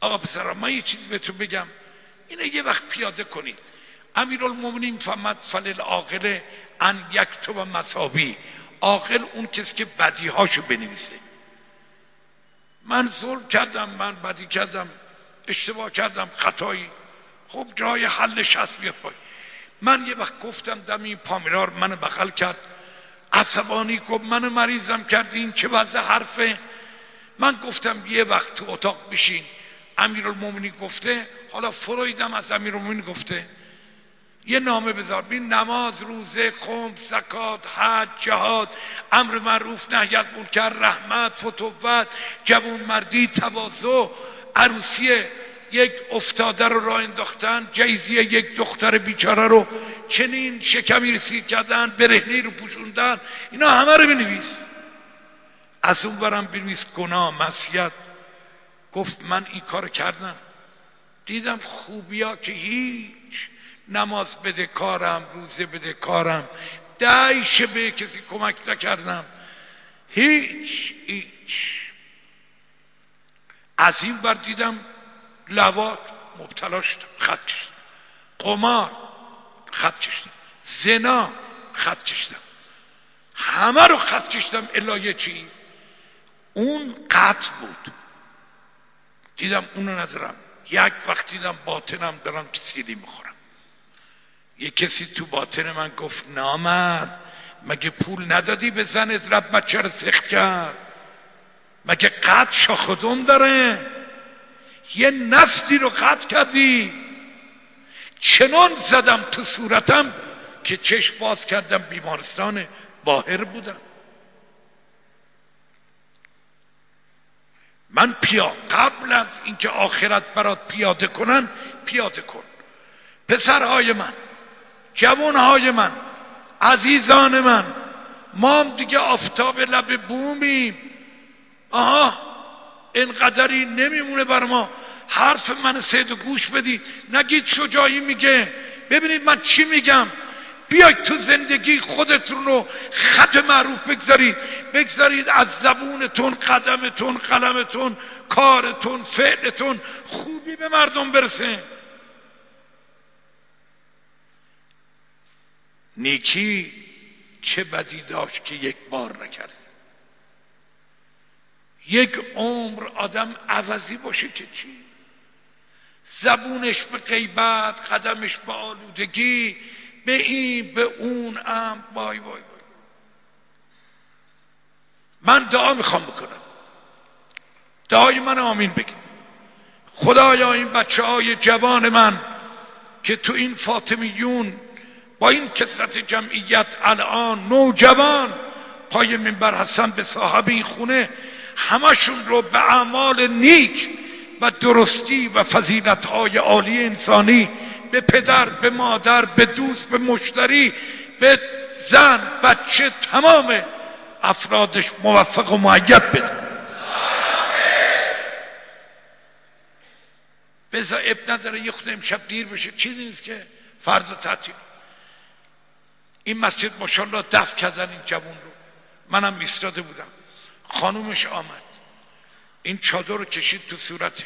آقا پسرا من یه چیزی بهتون بگم، اینو یه وقت پیاده کنید. امیرالمومنین فرمود فللعاقل ان یکتب مساوی. عاقل اون کسی که بدیهاشو بنویسه. من ظلم کردم، من بدی کردم، اشتباه کردم، خطایی، خب جای حلش هست بیاد پای. من یه وقت گفتم دمی پامیرار منو بغل کرد، عصبانی گفت منو مریضم کردی، این چه وضع حرفه؟ من گفتم یه وقت تو اتاق بشین، امیرالمومنین گفته، حالا فرویدم از امیرالمومنین گفته، یه نامه بذار، بین نماز، روزه، خمس، زکات، حج، جهاد، امر معروف، نهی از منکر، رحمت، فتوت، جوانمردی، تواضع، عروسی یک افتاده رو راه انداختن، جایزه یک دختر بیچاره رو چنین شکمی رسید کردن، برهنه‌ای رو پوشوندن، اینا همه رو بنویس. از اون برم بنویس گناه، معصیت. گفت من این کار کردم، دیدم خوبیا که هیچ، نماز بده کارم، روزه بده کارم، 10 شبه کسی کمک نکردم، هیچ. از این بر دیدم لواط مبتلا شدم، خط کشیدم، قمار خط کشیدم، زنا خط کشیدم، همه رو خط کشیدم الا یه چیز، اون قتل بود. دیدم اونو ندارم. یک وقت دیدم باطنم دارم سیلی میخورم. یه کسی تو باطن من گفت نامرد، مگه پول ندادی به زنت رب بچه رو سخت کرد؟ مگه قتل شاخدون داره؟ یه نسلی رو قتل کردی. چنان زدم تو صورتم که چشم باز کردم بیمارستان باهر بودم. من قبل از اینکه آخرت برات پیاده کنن، پیاده کن. پسرهای من، جوانهای من، عزیزان من، ما هم دیگه آفتاب لب بومیم. اینقدری نمیمونه بر ما. حرف من سید گوش بدید، نگید شجاعی میگه. ببینید من چی میگم. بیاید تو زندگی خودتون رو خط معروف بگذارید از زبونتون، قدمتون، قلمتون، کارتون، فعلتون خوبی به مردم برسه. نیکی چه بدی داشت که یک بار نکرد. یک عمر آدم عوضی باشه که چی؟ زبونش به غیبت، قدمش به آلودگی، به این به اون، وای. من دعا میخوام بکنم، دعای من آمین بگید. خدایا این بچه های جوان من که تو این فاطمیون با این کثرت جمعیت الان نوجوان پای منبر هستن، به صاحب این خونه، همشون رو به اعمال نیک و درستی و فضیلت‌های عالی انسانی، به پدر، به مادر، به دوست، به مشتری، به زن، بچه، تمام افرادش موفق و مؤید بده. بذار اب نداره یه خود امشب دیر بشه، چیزی نیست که فردا تعطیل. این مسجد ماشاءالله دفع کردن این جوون رو. منم ایستاده بودم، خانومش آمد، این چادر رو کشید تو صورتش،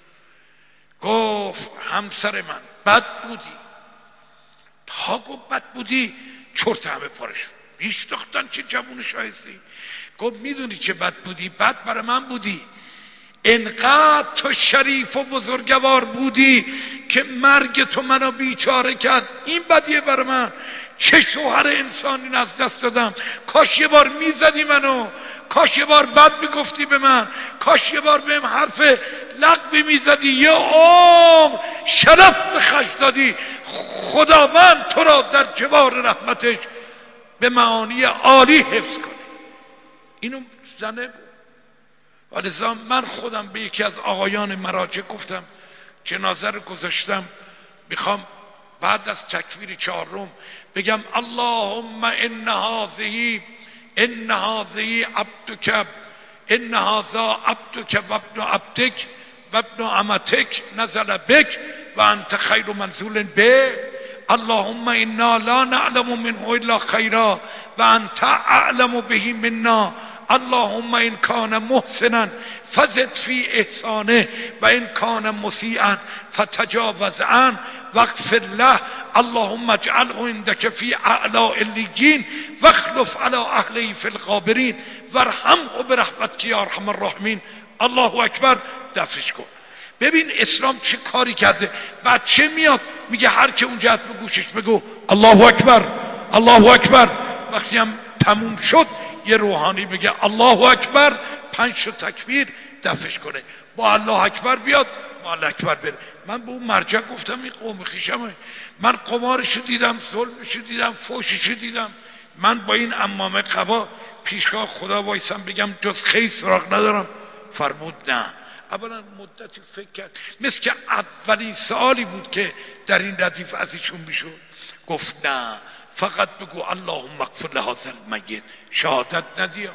گفت همسر من بد بودی. تا گفت بد بودی چرت همه پاره شد. میشناختن چه جوون شایستی. گفت میدونی چه بد بودی؟ بد برای من بودی، انقدر تو شریف و بزرگوار بودی که مرگ تو منو بیچاره کرد. این بدیه برای من. چه شوهر انسانی از دست دادم. کاش یه بار میزدی منو، کاش یه بار بد میگفتی به من، کاش یه بار بهم حرف لغوی میزدی، یه عمر شرف به خرج دادی. خداوند تو را در جوار رحمتش به معانی عالی حفظ کنه. اینو زنه بود. ولذا من خودم به یکی از آقایان مراجع گفتم، جنازه رو گذاشتم، میخوام بعد از تکبیر 4 بگم اللهم ان هذه عبدک، ان هذا عبدک و ابن عبدک و ابن امتک نزل بک و انت خیر منزول به. اللهم انا لا نعلم منه الا خیرا و انت اعلم به منا. اللهم این کان محسنا فزد فی احسانه و این کان مسیئا فتجاوز عنه واغفر له اللهم اجعله عندك فی اعلی علیین واخلف علی اهله فی الغابرین وارحمه برحمتک یا ارحم الراحمین. الله اکبر، دفعش کن. ببین اسلام چه کاری کرده. بچه میاد میگه هر که اونجا هست به گوشش بگو الله اکبر الله اکبر. وقتی هم تموم شد یه روحانی بگه الله اکبر، 5 تا تکبیر، دفعش کنه. با الله اکبر بیاد، با الله اکبر بره. من به اون مرجع گفتم این قوم خویشمه، من قمارشو دیدم، ظلمشو دیدم، فحششو دیدم، من با این عمامه قبا پیشگاه خدا وایسم بگم جز خیر سراغ ندارم؟ فرمود نه. اولا مدتی فکر کرد، مثل که اولین سوالی بود که در این ردیف ازشون میشد. گفت نه، فقط بگو اللهم اغفر لهذا المیت، شهادت ندیا.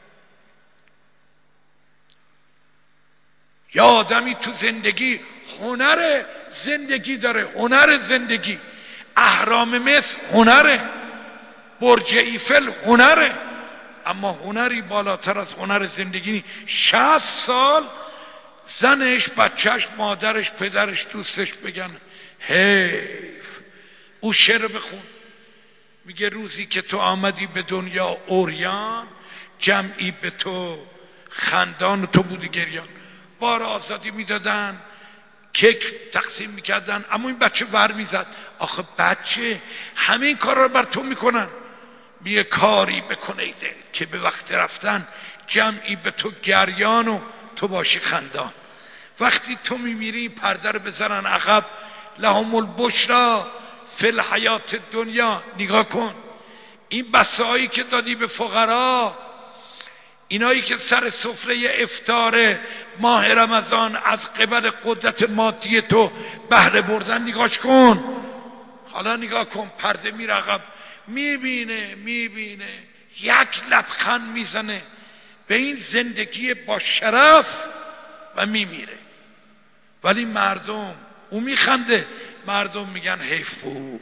یا آدمی تو زندگی هنر زندگی داره، هنر زندگی. اهرام مصر هنره، برج ایفل هنره، اما هنری بالاتر از هنر زندگی نیست. 60 سال زنش، بچهش، مادرش، پدرش، دوستش بگن حیف. او شعر بخون، میگه روزی که تو آمدی به دنیا اوریان، جمعی به تو خندان، تو بودی گریان. بار آزادی میدادن، کیک تقسیم میکردن، اما این بچه ور میزد. آخه بچه همه این کار رو بر تو میکنن. میگه کاری بکنه ای دل که به وقت رفتن جمعی به تو گریان و تو باشی خندان. وقتی تو میمیری پرده رو بزنن عقب، لهم البشری فی الحیات دنیا. نگاه کن این بسایی که دادی به فقرا، اینایی که سر سفره افطار ماه رمضان از قبل قدرت مادی تو بهره بردن، نگاش کن. حالا نگاه کن، پرده میره عقب، میبینه یک لبخند میزنه به این زندگی با شرف و میمیره. ولی مردم، او میخنده، مردم میگن حیف بود.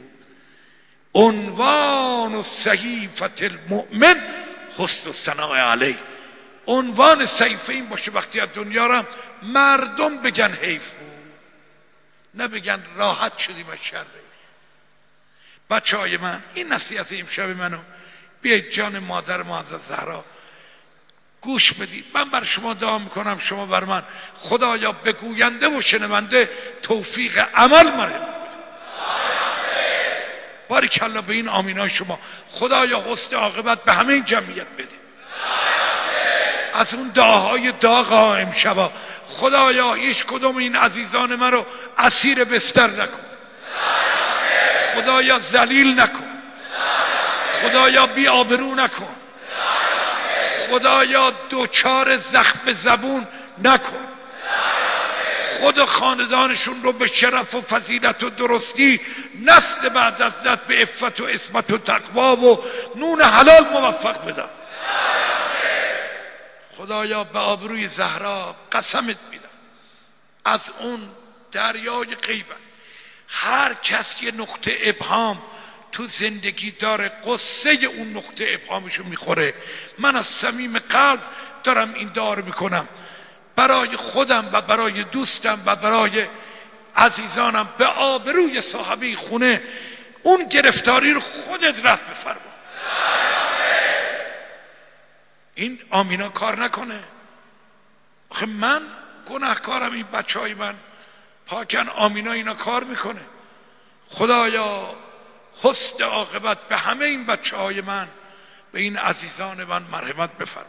عنوان صحیفه المؤمن حسن الثناء علیه. عنوان صحیفه این باشه وقتی از دنیا رم مردم بگن حیف بود، نه بگن راحت شدیم از شرش. بچه های من، این نصیحت امشب منو بیایید جان مادر معزز زهرا گوش بدید. من بر شما دعا میکنم، شما بر من. خدایا به گوینده و شنونده توفیق عمل مرحمت بفرما. باریکالله به این آمینای شما. خدایا حسن عاقبت به همه این جمعیت بده. از اون دعاهای داغ امشبا خدایا هیچ کدوم این عزیزان من رو اسیر بستر نکن. خدایا ذلیل نکن. خدایا بی آبرو نکن. خدایا دوچار زخم زبون نکن. خود خاندانشون رو به شرف و فضیلت و درستی، نسل بعد از نسل به عفت و عصمت و تقوا و نون حلال موفق بدن. خدایا به آبروی زهرا قسمت میدم، از اون دریای غیبت هر کس یه نقطه ابهام تو زندگی داره، قصه اون نقطه ابهامشو میخوره. من از صمیم قلب دارم این دعا رو میکنم برای خودم و برای دوستم و برای عزیزانم. به آبروی صاحبی خونه اون گرفتاری رو خودت رفع بفرما. این آمینا کار نکنه. آخه من گناهکارم، این بچه های من پاکن، آمینا اینا کار میکنه. خدایا حسن عاقبت به همه این بچه های من، به این عزیزان من مرحمت بفرما.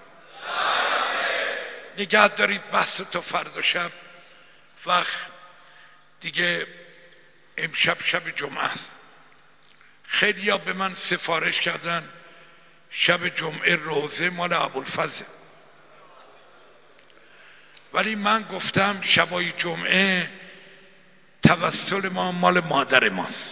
نگه دارید بحث تا فردا شب. وقت دیگه امشب شب جمعه است. خیلی ها به من سفارش کردن شب جمعه روزه مال ابوالفضل، ولی من گفتم شبای جمعه توسل ما مال مادر ماست،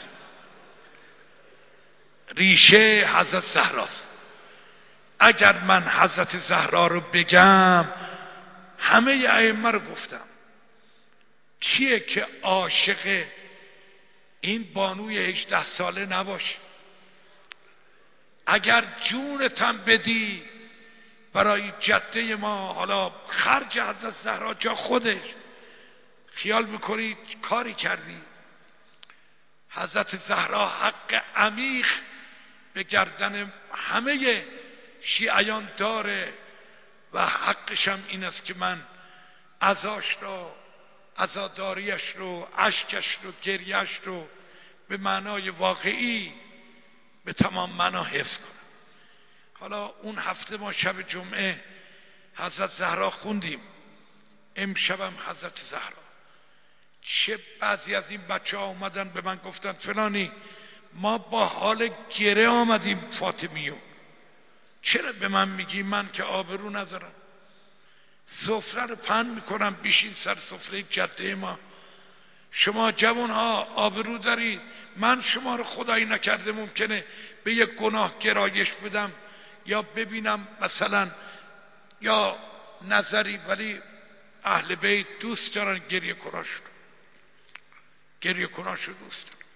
ریشه حضرت زهراست. اگر من حضرت زهرا رو بگم همه ائمه رو گفتم. کیه که عاشق این بانوی 18 ساله نباشه؟ اگر جونتم بدی برای جده ما، حالا خرج حضرت زهرا جا خودش، خیال میکنید کاری کردی؟ حضرت زهرا حق عمیق به گردن همه شیعیان داره و حقش هم این است که من عزاش رو، عزاداریش رو، اشکش رو، گریهش رو به معنای واقعی به تمام معنا حفظ کنم. حالا اون هفته ما شب جمعه حضرت زهرا خوندیم، امشبم حضرت زهرا. چه بعضی از این بچه ها اومدن به من گفتن فلانی ما با حال گره آمدیم فاطمیون. چرا به من میگی؟ من که آبرو ندارم. سفره رو پهن میکنم بیشین سر سفره جده ما. شما جوان ها آبرو دارید، من شما رو خدایی نکرده ممکنه به یک گناه گرایش بدم یا ببینم مثلا یا نظری، ولی اهل بیت دوست دارن گریه کناش رو، گریه کناش رو دوست دارن.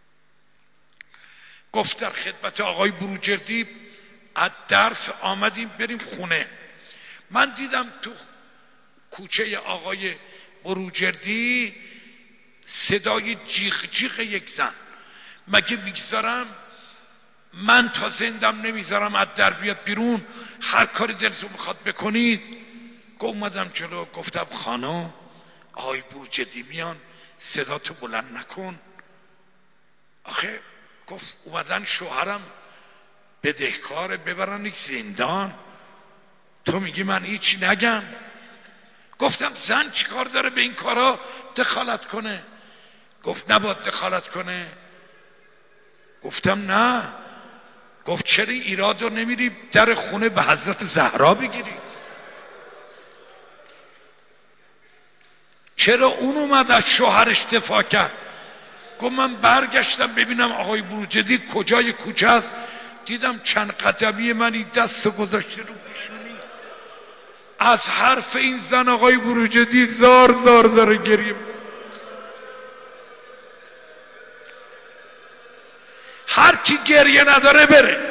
گفت در خدمت آقای بروجردی از درس آمدیم بریم خونه. من دیدم تو کوچه آقای بروجردی صدای جیغ جیغ یک زن. مگه میگذارم من تا زندم نمیذارم از در بیاد بیرون، هر کاری دلتون میخواد بکنید؟ اومدم جلو گفتم خانم آقای بروجردی میان، صدا تو بلند نکن. آخه گفت اومدن شوهرم بدهکار ببرن یک زندان، تو میگی من هیچی نگم؟ گفتم زن چی کار داره به این کارا دخالت کنه؟ گفت نباید دخالت کنه. گفتم نه. گفت چرا ایراد رو نمیری در خونه به حضرت زهرا بگیری؟ چرا اون اومد از شوهرش دفاع کرد؟ گفت من برگشتم ببینم آقای بروجردی کجای کوچه است، دیدم چند قدمی منی دست گذاشته رو پیشونی. از حرف این زن آقای بروجردی زار زار داره گریه. هر کی گریه نداره بره.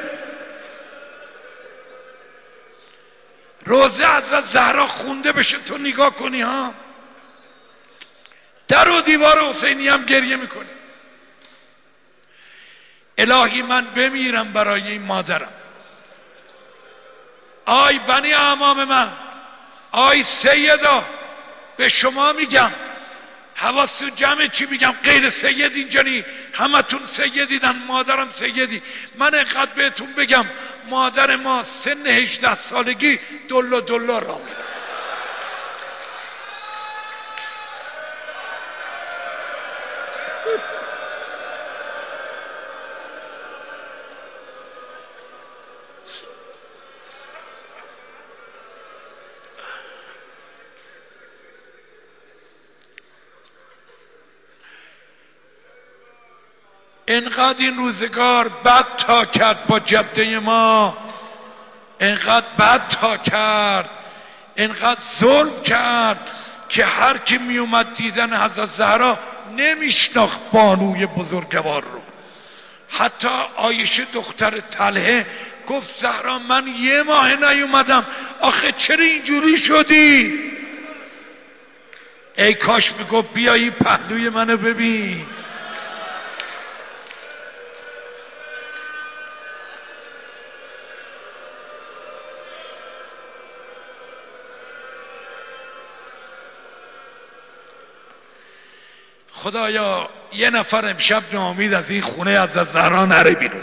روزه حضرت زهرا خونده بشه تو نگاه کنی ها، در و دیوار حسینی هم گریه میکنی. الهی من بمیرم برای این مادرم. آی بنی اعمام من، آی سیدا، به شما میگم حواستون جمعه. چی میگم؟ غیر سید اینجا نی، همتون سیدیدن، مادرم سیدی. من اینقدر بهتون بگم مادر ما سن 18 سالگی دلا دلا را میره. انقدر این روزگار بد تا کرد با جده ما، انقدر بد تا کرد، انقدر ظلم کرد که هر کی می اومد دیدن حضرت زهرا نمیشناخت بانوی بزرگوار رو. حتی عایشه دختر طلحه گفت زهرا من یه ماه نیومدم، آخه چرا اینجوری شدی؟ ای کاش میگفت بیا این پهلوی منو ببین. خدایا یه نفر امشب ناامید از این خونه از زهرا نره بیرون،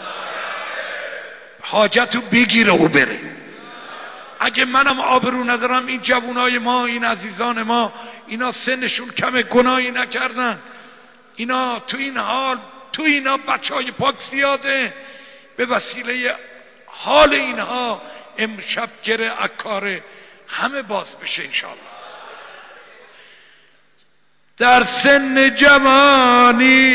حاجتو بگیره و بره. اگه منم آبرو ندارم، این جوانای ما، این عزیزان ما، اینا سنشون کمه، گناهی نکردن، اینا تو این حال، تو اینا بچهای پاک زیاده. به وسیله حال اینها امشب گره اکار همه باز بشه انشاءالله. در سن جوانی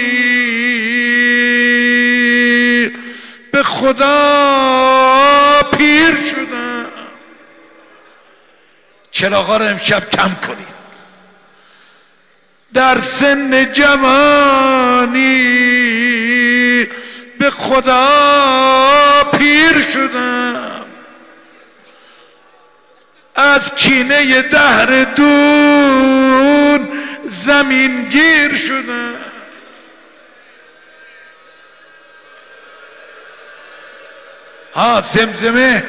به خدا پیر شدم. چراغا رو امشب کم کنید. در سن جوانی به خدا پیر شدم، از کینه دهر دون زمین گیر شدن. ها زمزمه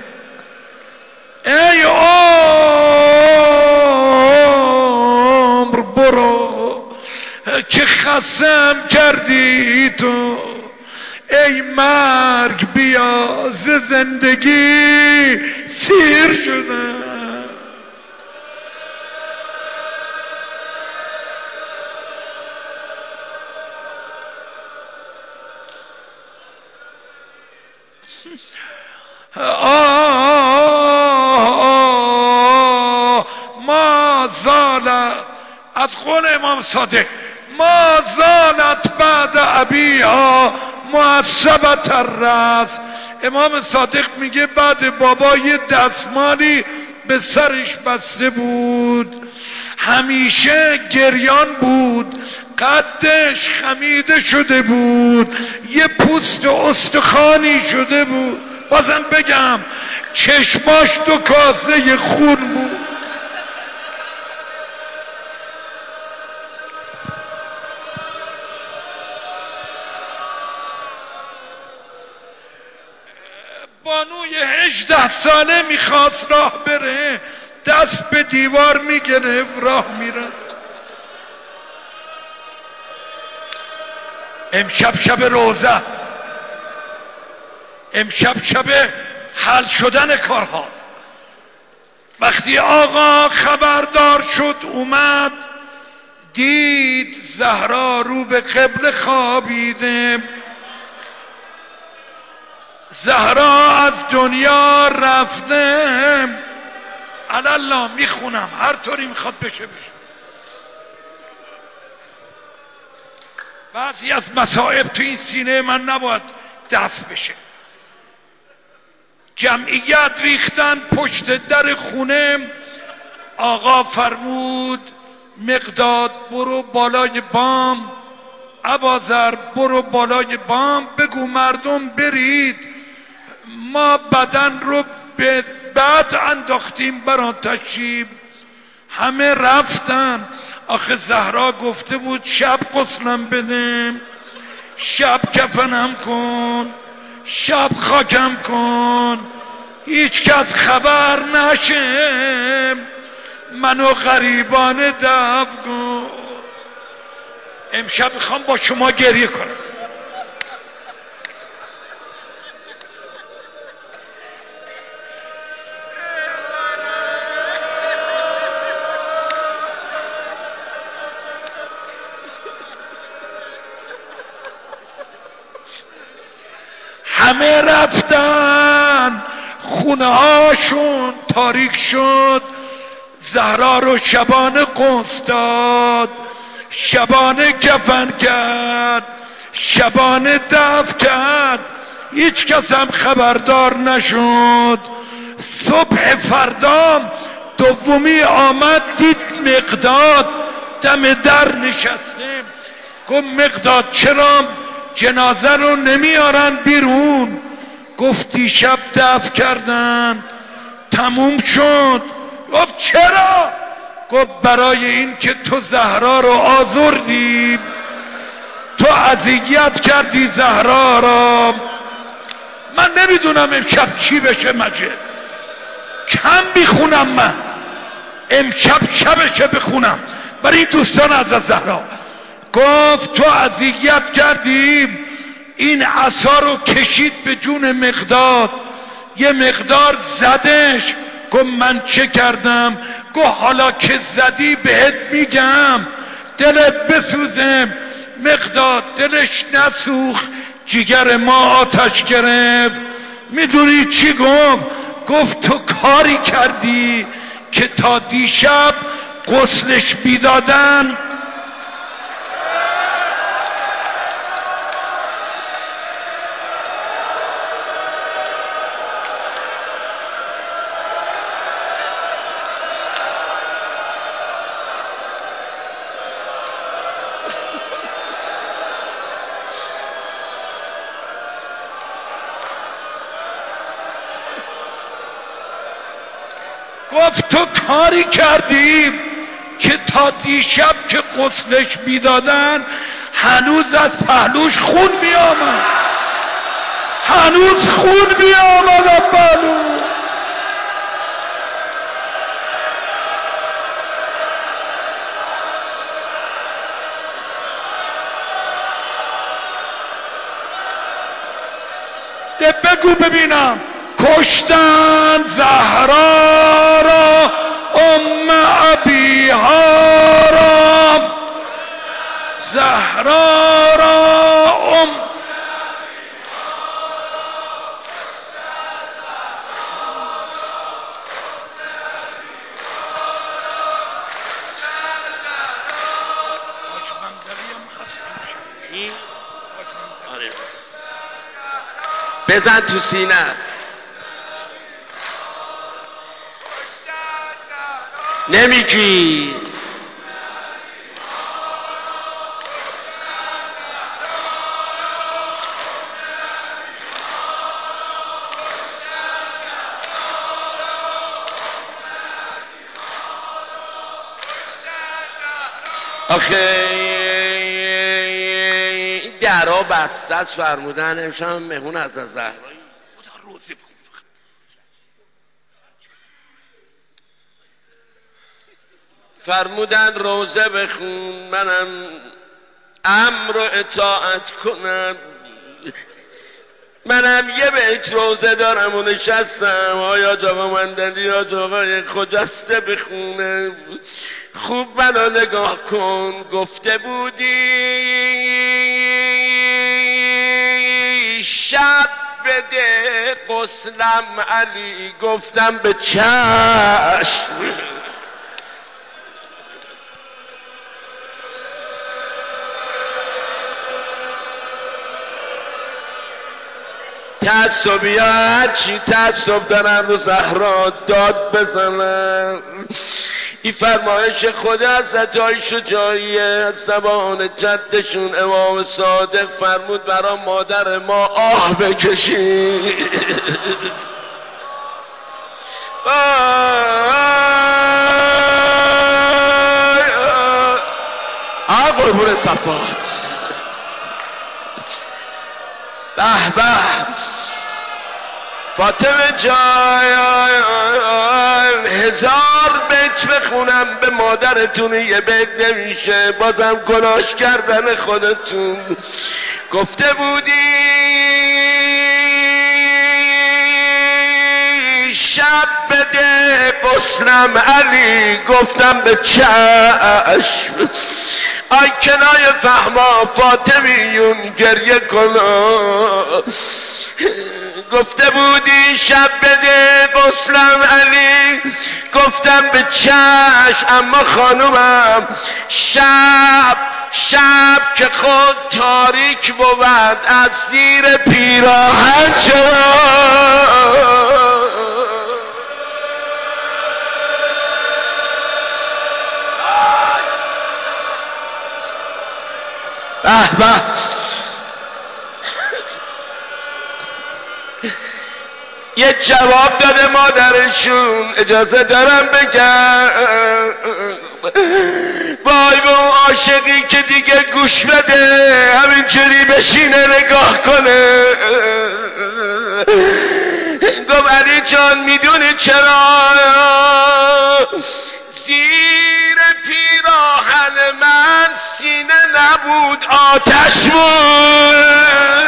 ای عمر برو که خصم کردی تو، ای مرگ بیا ز زندگی سیر شدم. ما زالت، از قول امام صادق، ما زالت بعد ابیها معصبت الرأس. امام صادق میگه بعد بابا یه دستمالی به سرش بسته بود، همیشه گریان بود، قدش خمیده شده بود، یه پوست استخوانی شده بود. بازم بگم چشماش دو کاسه خون بود. بانوی 18 ساله میخواست راه بره، دست به دیوار میگرفت راه میره. امشب شب روزه است، امشب شب حل شدن کارهاست. وقتی آقا خبردار شد اومد، دید زهرا رو به قبله خوابیده، زهرا از دنیا رفته. الله میخونم هر طوری میخواد بشه. بعضی از مصائب تو این سینه من نباید دفع بشه. جمعیت ریختن پشت در خونه، آقا فرمود مقداد برو بالای بام، ابازر برو بالای بام بگو مردم برید، ما بدن رو به بد انداختیم بر آتشیم. همه رفتن. آخه زهرا گفته بود شب غسلم بده، شب کفنم کن، شب خاکم کن، هیچ کس خبر نشه، منو غریبانه دفن کن. امشب میخوام با شما گریه کنم. همه رفتن، خونه هاشون تاریک شد. زهرا رو شبانه قنص داد، شبانه کفن کرد، شبانه دفن کرد، هیچ کس هم خبردار نشد. صبح فردا دومی آمد، دید مقداد دم در نشسته. گفت مقداد چرا جنازه رو نمیارن بیرون؟ گفتی شب دفن کردن تموم شد. گفت چرا؟ گفت برای این که تو زهرا رو آزردی، تو اذیت کردی زهرا را. من نمیدونم امشب چی بشه مجد، کم بخونم من امشب شبشه بخونم برای این دوستان از زهرا. گفت تو اذیت کردی، این عصا رو کشید به جون مقداد، یه مقدار زدش. گفت من چه کردم؟ گفت حالا که زدی بهت میگم دلت بسوزه. مقداد دلش نسوخت، جگر ما آتش گرفت. میدونی چی گفت؟ گفت تو کاری کردی که تا دیشب غسلش میدادن. گفت تو کاری کردیم که تا دیشب که غسلش میدادن هنوز از پهلوش خون میآمد، هنوز خون میآمد از پهلو. بگو ببینم کشتن زهرا را ابیها را، زهرا را بزن تو سینه. نمیگی آخه این درها بسته است. فرمودن امشب مهمون از زهرایی خدا روزی بخون. فرمودن روزه بخون منم امر و اطاعت کنم. منم یه بیت روزه دارم و نشستم. آیا جاقا مندنی یا جاقای خجسته بخونه. خوب منو نگاه کن. گفته بودی شب بده غسلم علی. گفتم به چشم. تعصبی ها هرچی تعصب دارن رو زهرا داد بزنن. این فرمایش خود حضرت عایشه جاییه. از زبان جدشون امام صادق فرمود برا مادر ما آه بکشی. قربون صفات. به به فاطمه جان 1000 بیت بخونم به مادرتون یه بیت نمیشه. بازم گناش کردن خودتون. گفته بودی شب بده غسلم علی. گفتم به چشم. آی کنای فهما فاطمیون گریه کنا. گفته بودی شب بده غسلم علی. گفتم به چشم. اما خانومم شب که خود تاریک بود از زیر پیراهن چرا به به یه جواب داده مادرشون. اجازه دارم بگم وای به اون عاشقی که دیگه گوش بده همینجوری بشینه نگاه کنه. گفت علی جان میدونی چرا؟ زیر پیراهن من سینه نبود آتش بود.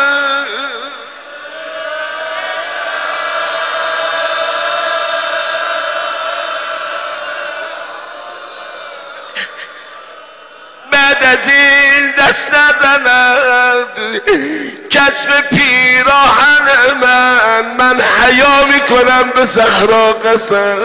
بعد از این دست نزند کشف پیراهن من حیا میکنم به زهرا قسم.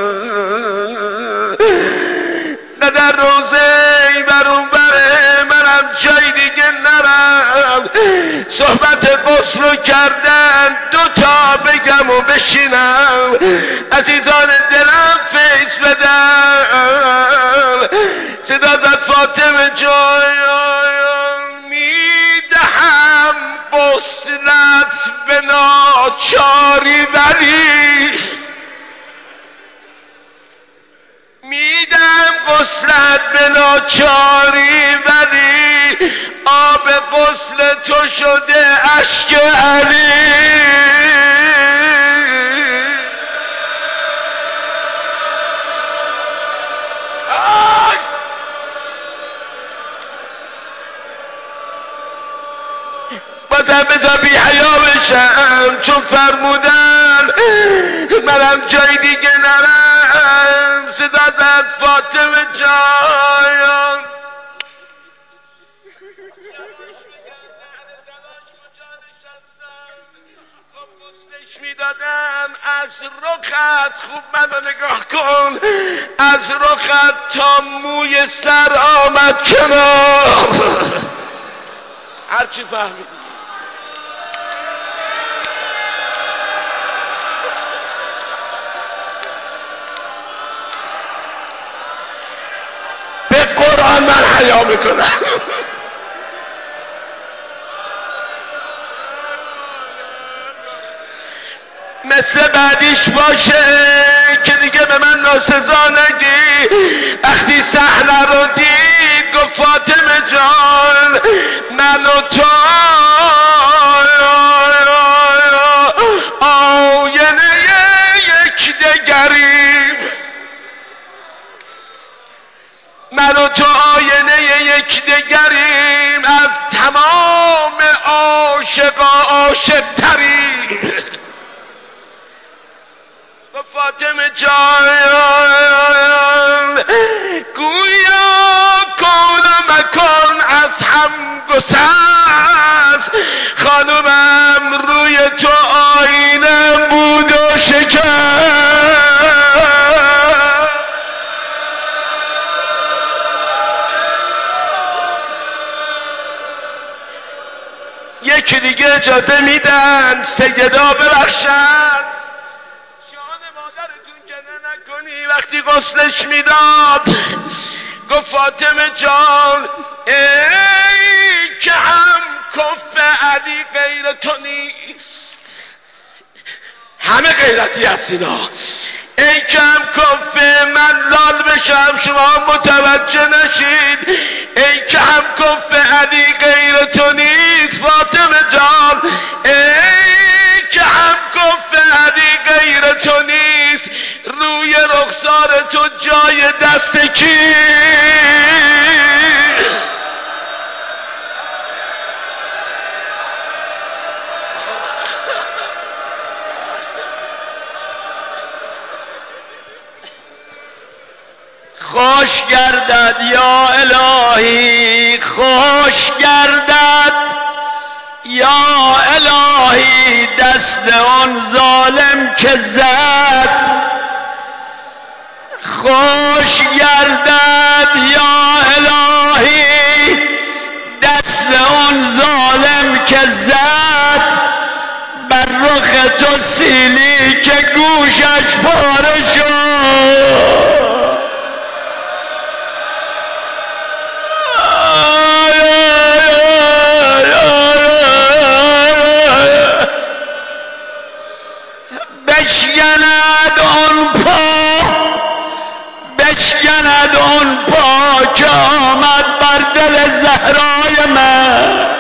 نه در روزه برون بره منم جای دیگه نرم. صحبت غسل کردن 2 تا بگم و بشینم. عزیزان دلم فیض بدم. صدا زد فاطمه جان میدهم غسلت به ناچاری ولی غسلت به ناچاری، ولی آب غسل تو شده اشک علی. بازم بذار بی حیا بشم، چون فرمودن منم جای دیگه نرم. صدا زد فاطمه جان، غسلش میدادم از رخت، خوب منو نگاه کن، از رخت تا موی سر آمد کنار. هرچی فهمید به قرآن من حیا میکنم. مثل بعدیش باشه که دیگه به من ناسزا نگی. وقتی صحنه رو دید گفت فاطمه جان من و تو آینه یک دگریم، من و تو آینه یک دگریم، از تمام عاشقا عاشق تریم. فاطمه جان گویا کون مکان از هم گسست، خانومم روی تو آینه بود و شکست. یکی دیگه اجازه میدن سیدا ببخشن، وقتی غسلش میداد گفت فاطمه جان ای که هم کف علی غیر تو نیست. همه غیرتی هست اینا. ای که هم کف من لال بشم شما متوجه نشید، ای که هم کف علی غیر تو نیست. فاطمه جان ای که هم کف علی غیر تو نیست، روی رخسار تو جای دست کی؟ خوش گردد یا الهی، خوش گردد یا الهی دست آن ظالم که زد. خوش گردد یا الهی دست آن ظالم که زد، بر رخ تو سیلی که گوشش پاره شد. بشکند آن پا که آمد بر دل زهرای من.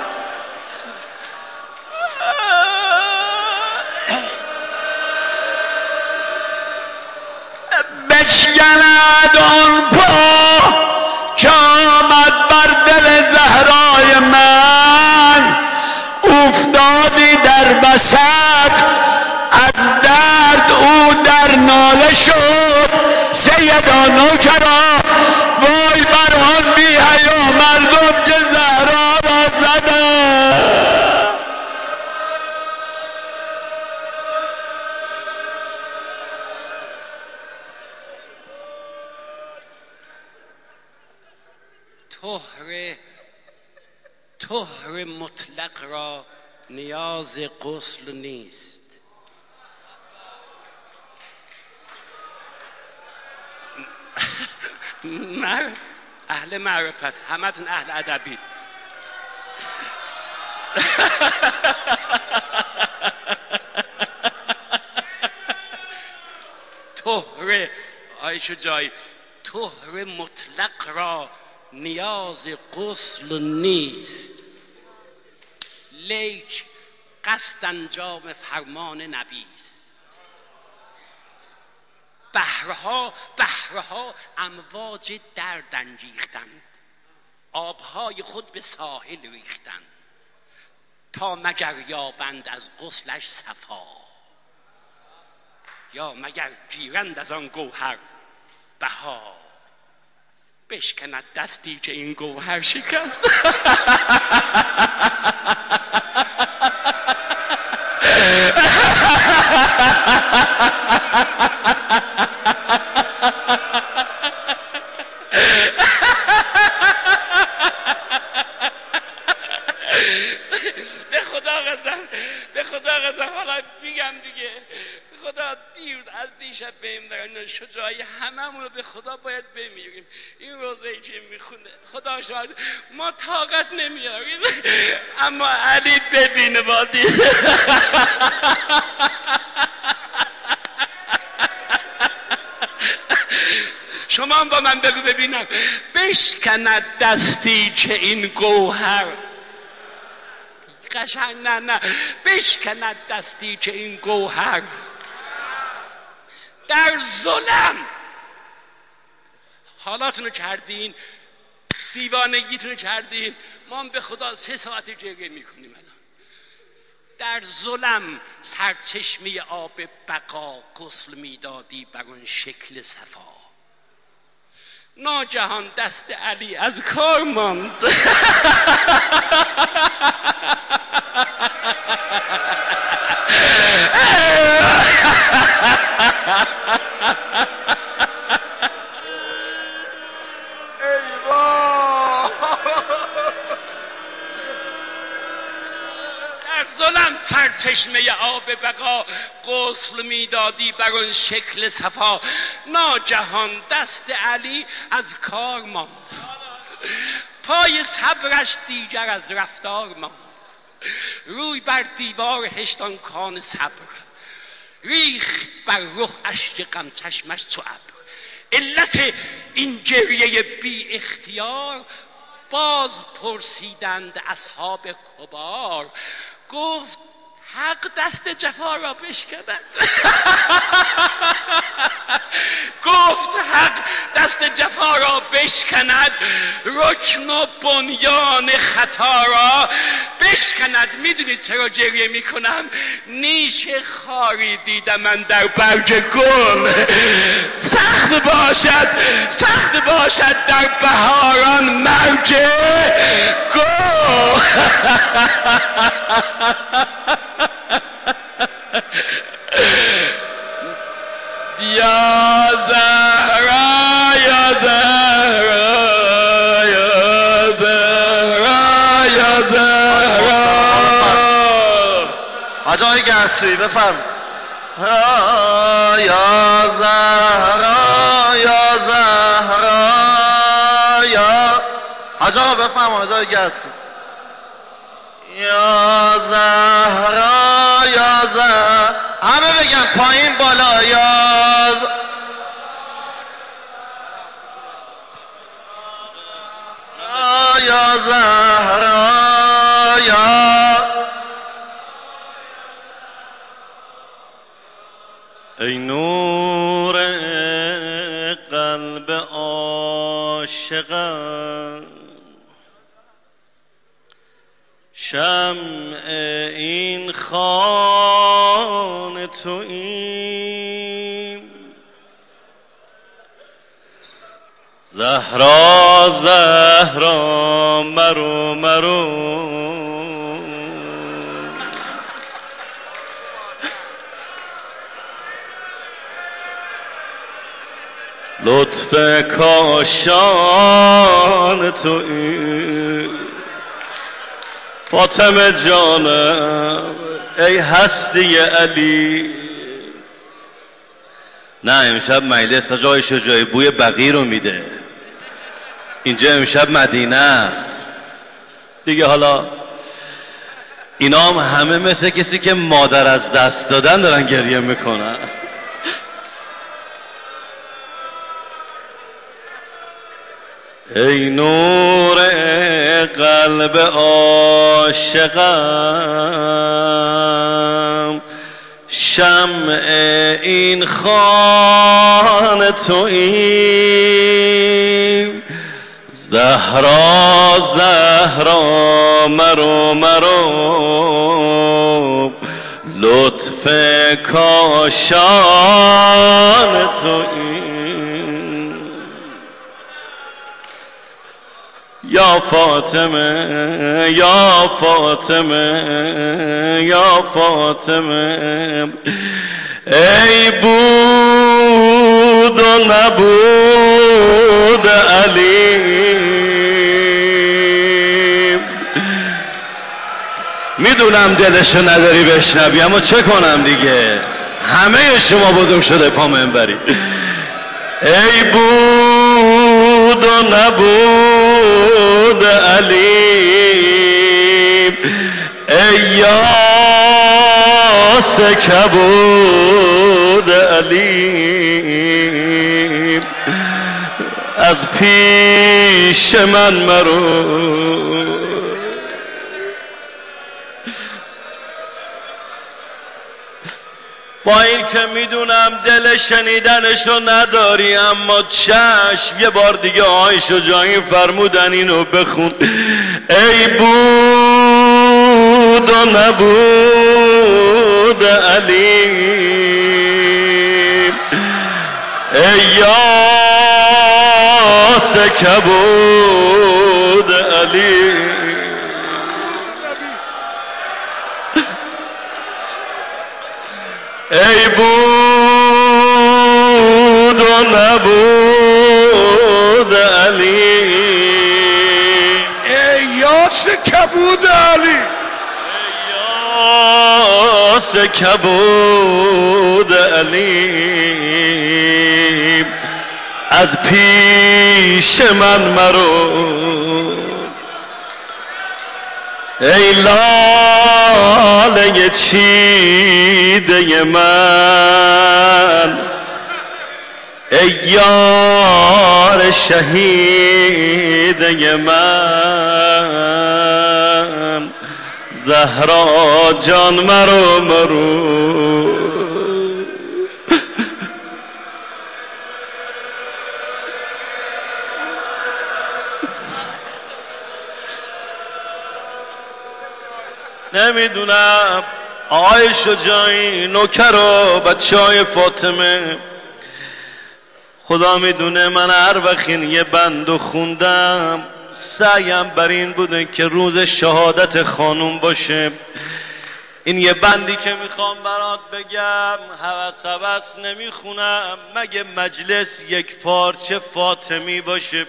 بشکند آن پا که آمد بر دل زهرای من. افتادی در وسط از درد او در ناله شد. سیدا نوکرا وای بر آن بی حیا مردم که زهرا را زدند. طهر مطلق را نیاز غسل نیست. اهل معرفت، همتون اهل ادبی. طهر آی شجاعی، طهر مطلق را نیاز غسل نیست، لیک قصد انجام فرمان نبی است. بحرها امواج درد انگیختند، آبهای خود به ساحل ریختند، تا مگر یابند از غسلش صفا، یا مگر گیرند از آن گوهر بها. بشکند دستی که این گوهر شکست. به خدا قسم حالا میگم دیگه، به خدا از دیشب به این برن شجاعی هممون رو به خدا باید بمیریم. این روزه‌ای که میخونه خدا شاید ما طاقت نمیاریم، اما علی ببینه بادی. شما هم با من بگو ببینم، بشکند دستی که این گوهر قشنگ نه بشکند دستی که این گوهر در ظلم. حالاتونو کردین، دیوانگیتونو کردین، ما هم به خدا 3 ساعت گریه میکنیم. الان در ظلم سرچشمه آب بقا غسل میدادی بر اون شکل صفا. ناگهان دست علی از کار ماند. در ظلم سرچشمه آب بقا غسل میدادی بر اون شکل صفا. ناگهان دست علی از کار ماند، پای صبرش دیگر از رفتار ماند. روی بر دیوار هشتان کان صبر، ریخت بر رخ اشک غم چشمش چو ابر. علت این گریه بی اختیار باز پرسیدند اصحاب کبار. گفت حق دست جفا را بشکند. گفت حق دست جفا را بشکند، رکن و بنیان خطا را بشکند. میدونید چرا گریه میکنم؟ نیش خاری دیدم من در برگ گل. سخت باشد در بهاران مرگ گل. یا زهرا یا زهرا یا زهرا یا زهرا. حاج آقای گنجسویی بفرم. یا زهرا یا زهرا یا حاج آقا بفرم. حاج آقای گنجسویی. یا زهرا یا زهرا، همه بگن پایین بالا. یا زهرا یا ای نور قلب عاشقم، شمع این خانه توییم. زهرا زهرا مرو مرو، لطف کاشان توییم. فاطمه جانم ای هستی علی. نه امشب مجلس جای شجاعی بوی بقی رو میده. اینجا امشب مدینه است دیگه. حالا اینا هم همه مثل کسی که مادر از دست دادن دارن گریه میکنن. ای نور قلب عاشقم، شمع این خانه تویی. زهرا زهرا مرو مرو، لطف کاشان تویی. یا فاطمه یا فاطمه یا فاطمه، ای بود و نبود علی. میدونم دلشو نداری بشنوی، اما چه کنم دیگه، همه شما بزرگ شده پا منبری. ای بود و نبود علی، ای یاس کبود علی، از پیش من مرو. با این که میدونم دل شنیدنشو نداری، اما چشم یه بار دیگه آقای شجاعی فرمودن اینو بخون. ای بود و نبود علی، ای یاس کبود علی، ای بود و نبود علی، ای یاس کبود علی، ای یاس کبود علی، از پیش من مرو. ای لاله چیده من، ای یار شهیده من، زهرا جان مرو مرو. نمیدونم آقای شجاعی نوکر و بچه های فاطمه، خدا میدونه من هر وقت این یه بندو خوندم سعیم بر این بوده که روز شهادت خانوم باشه. این یه بندی که میخوام برات بگم هوس هوس نمیخونم مگه مجلس یک پارچه فاطمی باشه.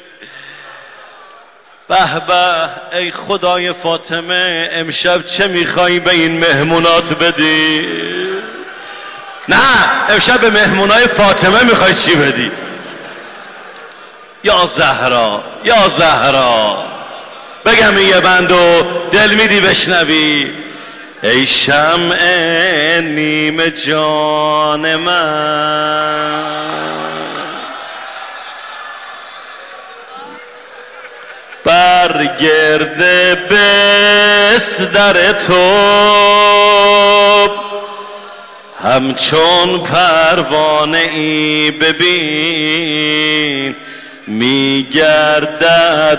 به به ای خدای فاطمه، امشب چه میخوایی به این مهمونات بدی؟ نه امشب به مهمونای فاطمه میخوای چی بدی؟ یا زهرا یا زهرا، بگم این یه بندو دل میدی بشنوی. ای شمع نیمه جان من، برگرد بستر تو، همچون پروانه ای ببین میگردد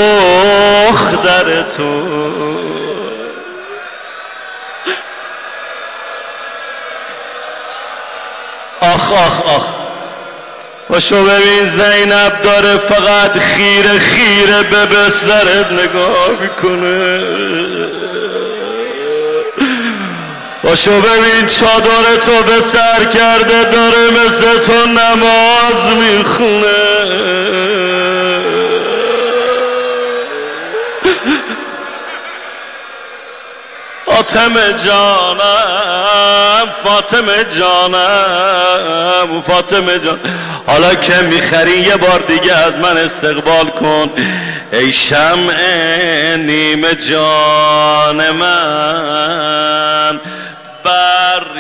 دختر تو. آخ آخ آخ، باشو ببین زینب داره فقط خیره خیره به بسترت نگاه میکنه. باشو ببین چادر تو به سر کرده داره مثل تو نماز میخونه. فاطمه جانم فاطمه جانم فاطمه جان، حالا که میخری یه بار دیگه از من استقبال کن. ای شمع نیمه جان من،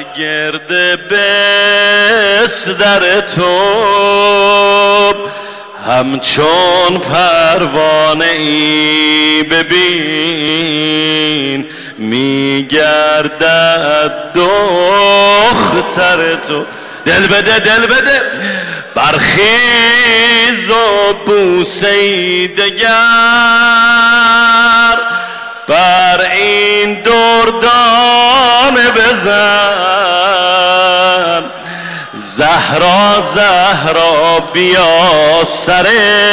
برگرد بستر تو، همچون پروانه ای ببین میگردد دختر تو. دل بده دل بده برخیز و بوسه دگر بر این دردانه بزن. زهرا زهرا بیا سر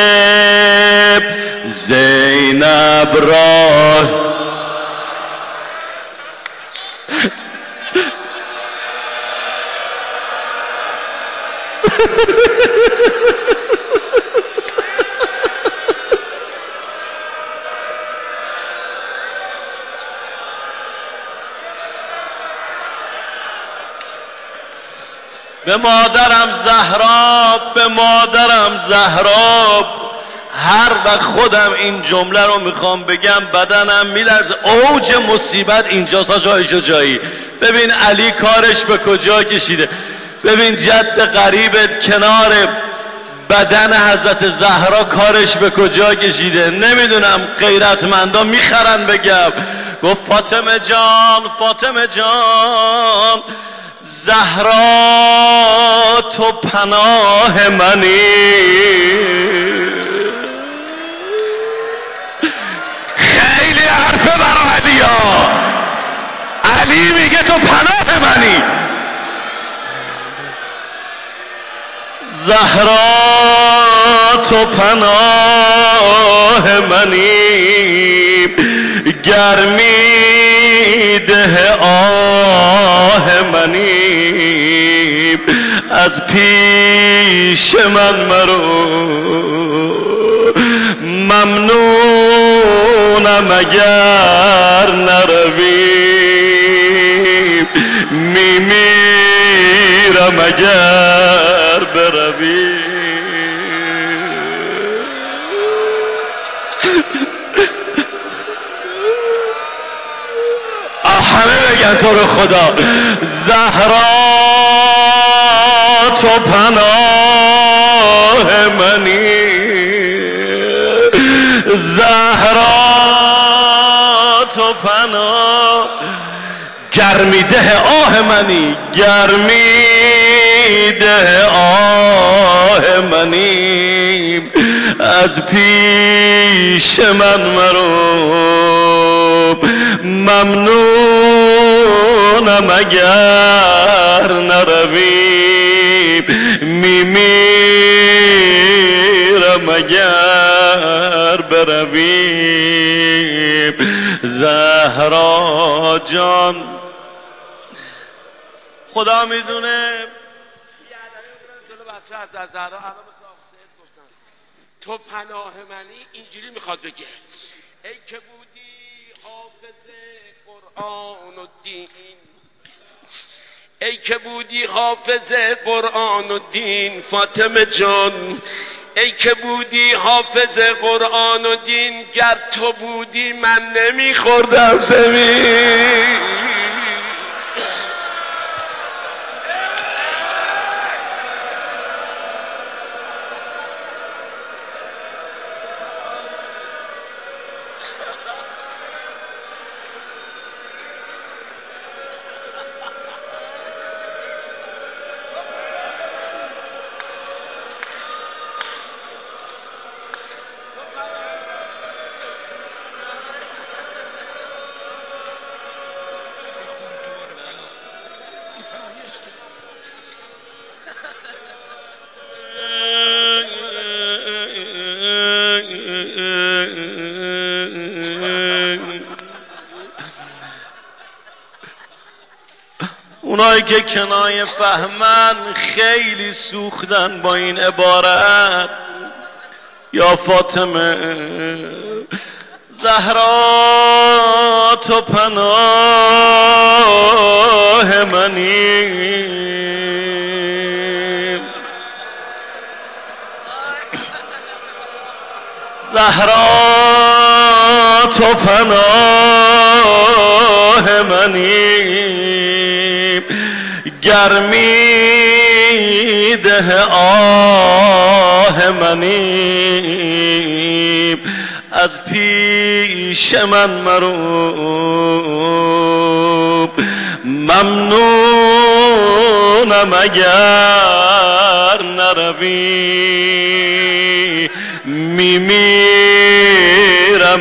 زینب را. به مادرم زهرا، به مادرم زهرا. هر وقت خودم این جمله رو میخوام بگم بدنم میلرزه. اوج مصیبت اینجاست آقای شجاعی. ببین علی کارش به کجا کشیده، ببین جد غریبت کنار بدن حضرت زهرا کارش به کجا کشیده. نمیدونم غیرتمندا میخرن بگم. گفت فاطمه جان فاطمه جان زهرا تو پناه منی. خیلی حرفه برا علیا. علی میگه تو پناه منی. زهرا تو پناه منی. گرمی ده آه منی. از پیش من مرو ممنونم اگر نروی. میمیرم اگر بروی. همه بگن تو رو خدا. زهرا تو پناه منی. زهرا تو پناه. گرمیده آه منی. گرمیده آه منی. از پیش من مرو ممنونم اگر نروی. میمیرم اگر بروی. زهرا جان خدا میدونه تو پناه منی. اینجوری میخواد بگه ای که بودی حافظ قرآن و دین. ای که بودی حافظ قرآن و دین فاطمه جان. ای که بودی حافظ قرآن و دین. گر تو بودی من نمیخوردم زمین. اونایی که کنایه فهمن خیلی سوختن با این عبارت. یا فاطمه زهرا تو پناه منی. زهرا تو پناه منی. گرمی ده آه راه منی از پیش من مرو ممنونم اگر نروی میمیرم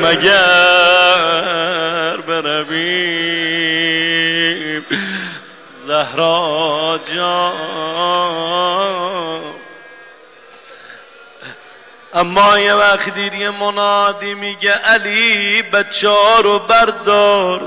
اگر بروی زهرا جان. اما یه وقت دید یه منادی میگه علی بچه‌ها رو بردار.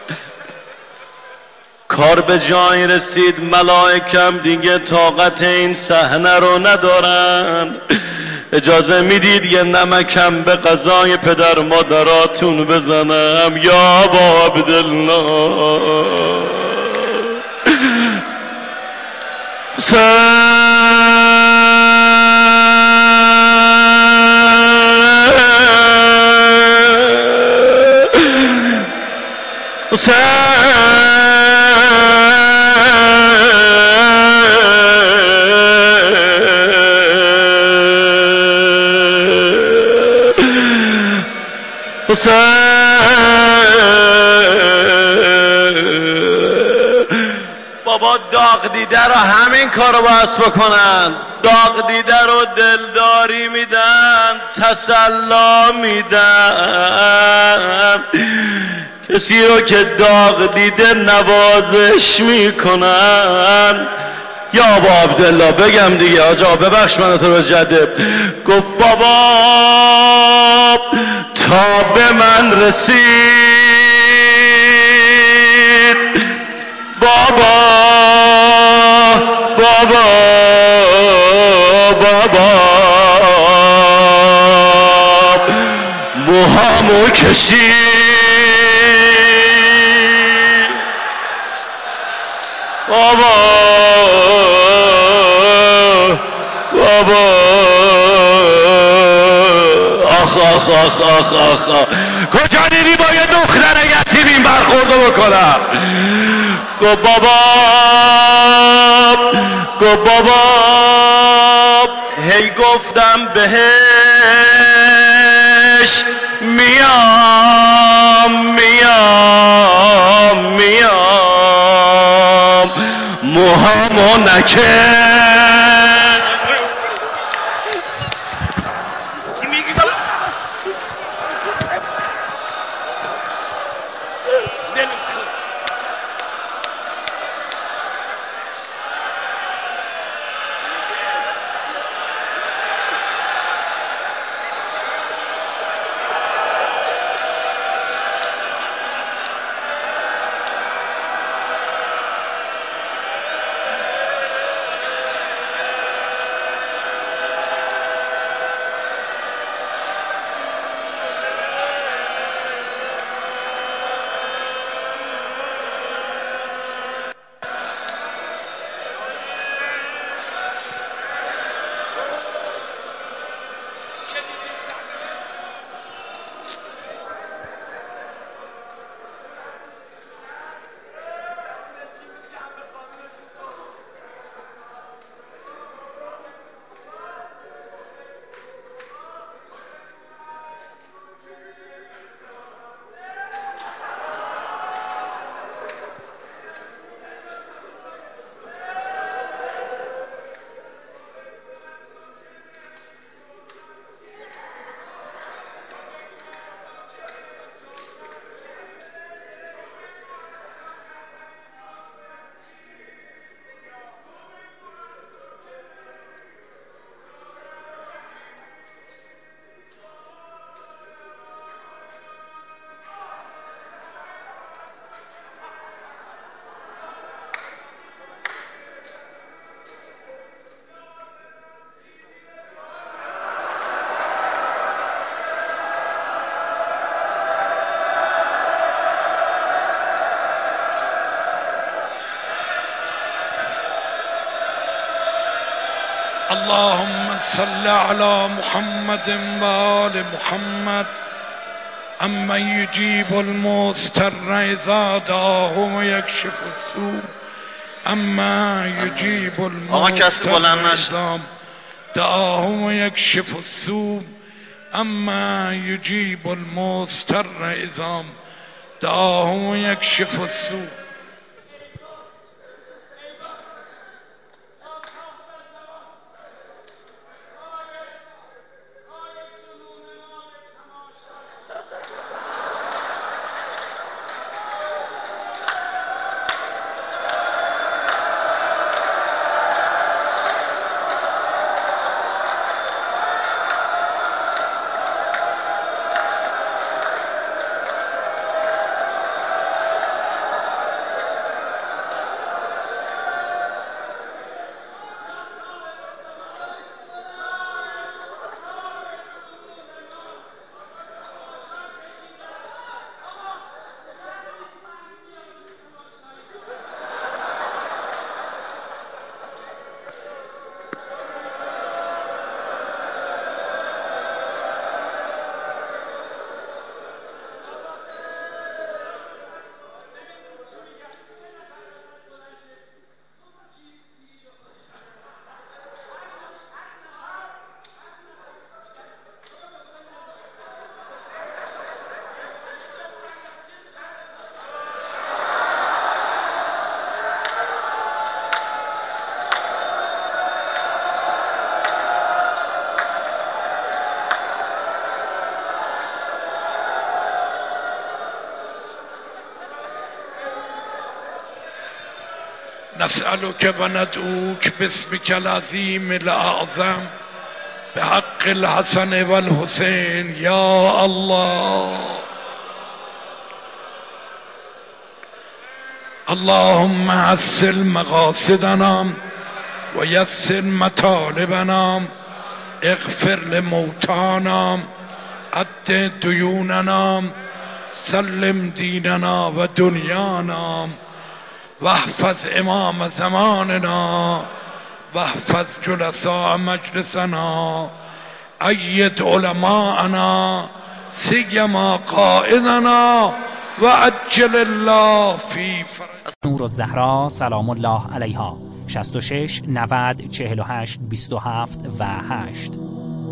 کار به جای رسید، ملائکم دیگه طاقت این صحنه رو ندارن. اجازه میدید یه نمکم به قضای پدر مادراتون بزنم یا ابا عبدالله؟ بابا داغ دیده رو همین کارو باز بکنن، داغ دیده رو دلداری میدن، تسلا میدن. کسی رو که داغ دیده نوازش میکنن. یا ابا عبدالله بگم دیگه آجا ببخش من تو رو جده. گفت بابا تا به من رسید بابا بابا بابا موهامو کشید بابا بابا آخ آخ آخ آخ آخ کجا دیدی با یه دختر یتیم این برخوردو بکنم؟ گفت بابا هی گفتم بهش میام موهامو نکن. اللهم صل على محمد وآل محمد اما يجيب المضطر اذا دعاه ويكشف السوء اما يجيب المضطر اذا دعاهم و یکشف السوء اما یجیب المضطر اذا دعاهم و یکشف السوء. نسألك وندعوك باسمك العظيم الأعظم بحق الحسن والحسين يا الله. اللهم حسن مقاصدنا ويسر مطالبنا اغفر لموتانا عد ديوننا سلم ديننا ودنيانا واحفظ امام زماننا واحفظ جلساء مجلسنا أيد علماءنا سيما قائدنا وعجل الله في فرج. نور الزهرا سلام الله علیها 66 90 48 27 و 8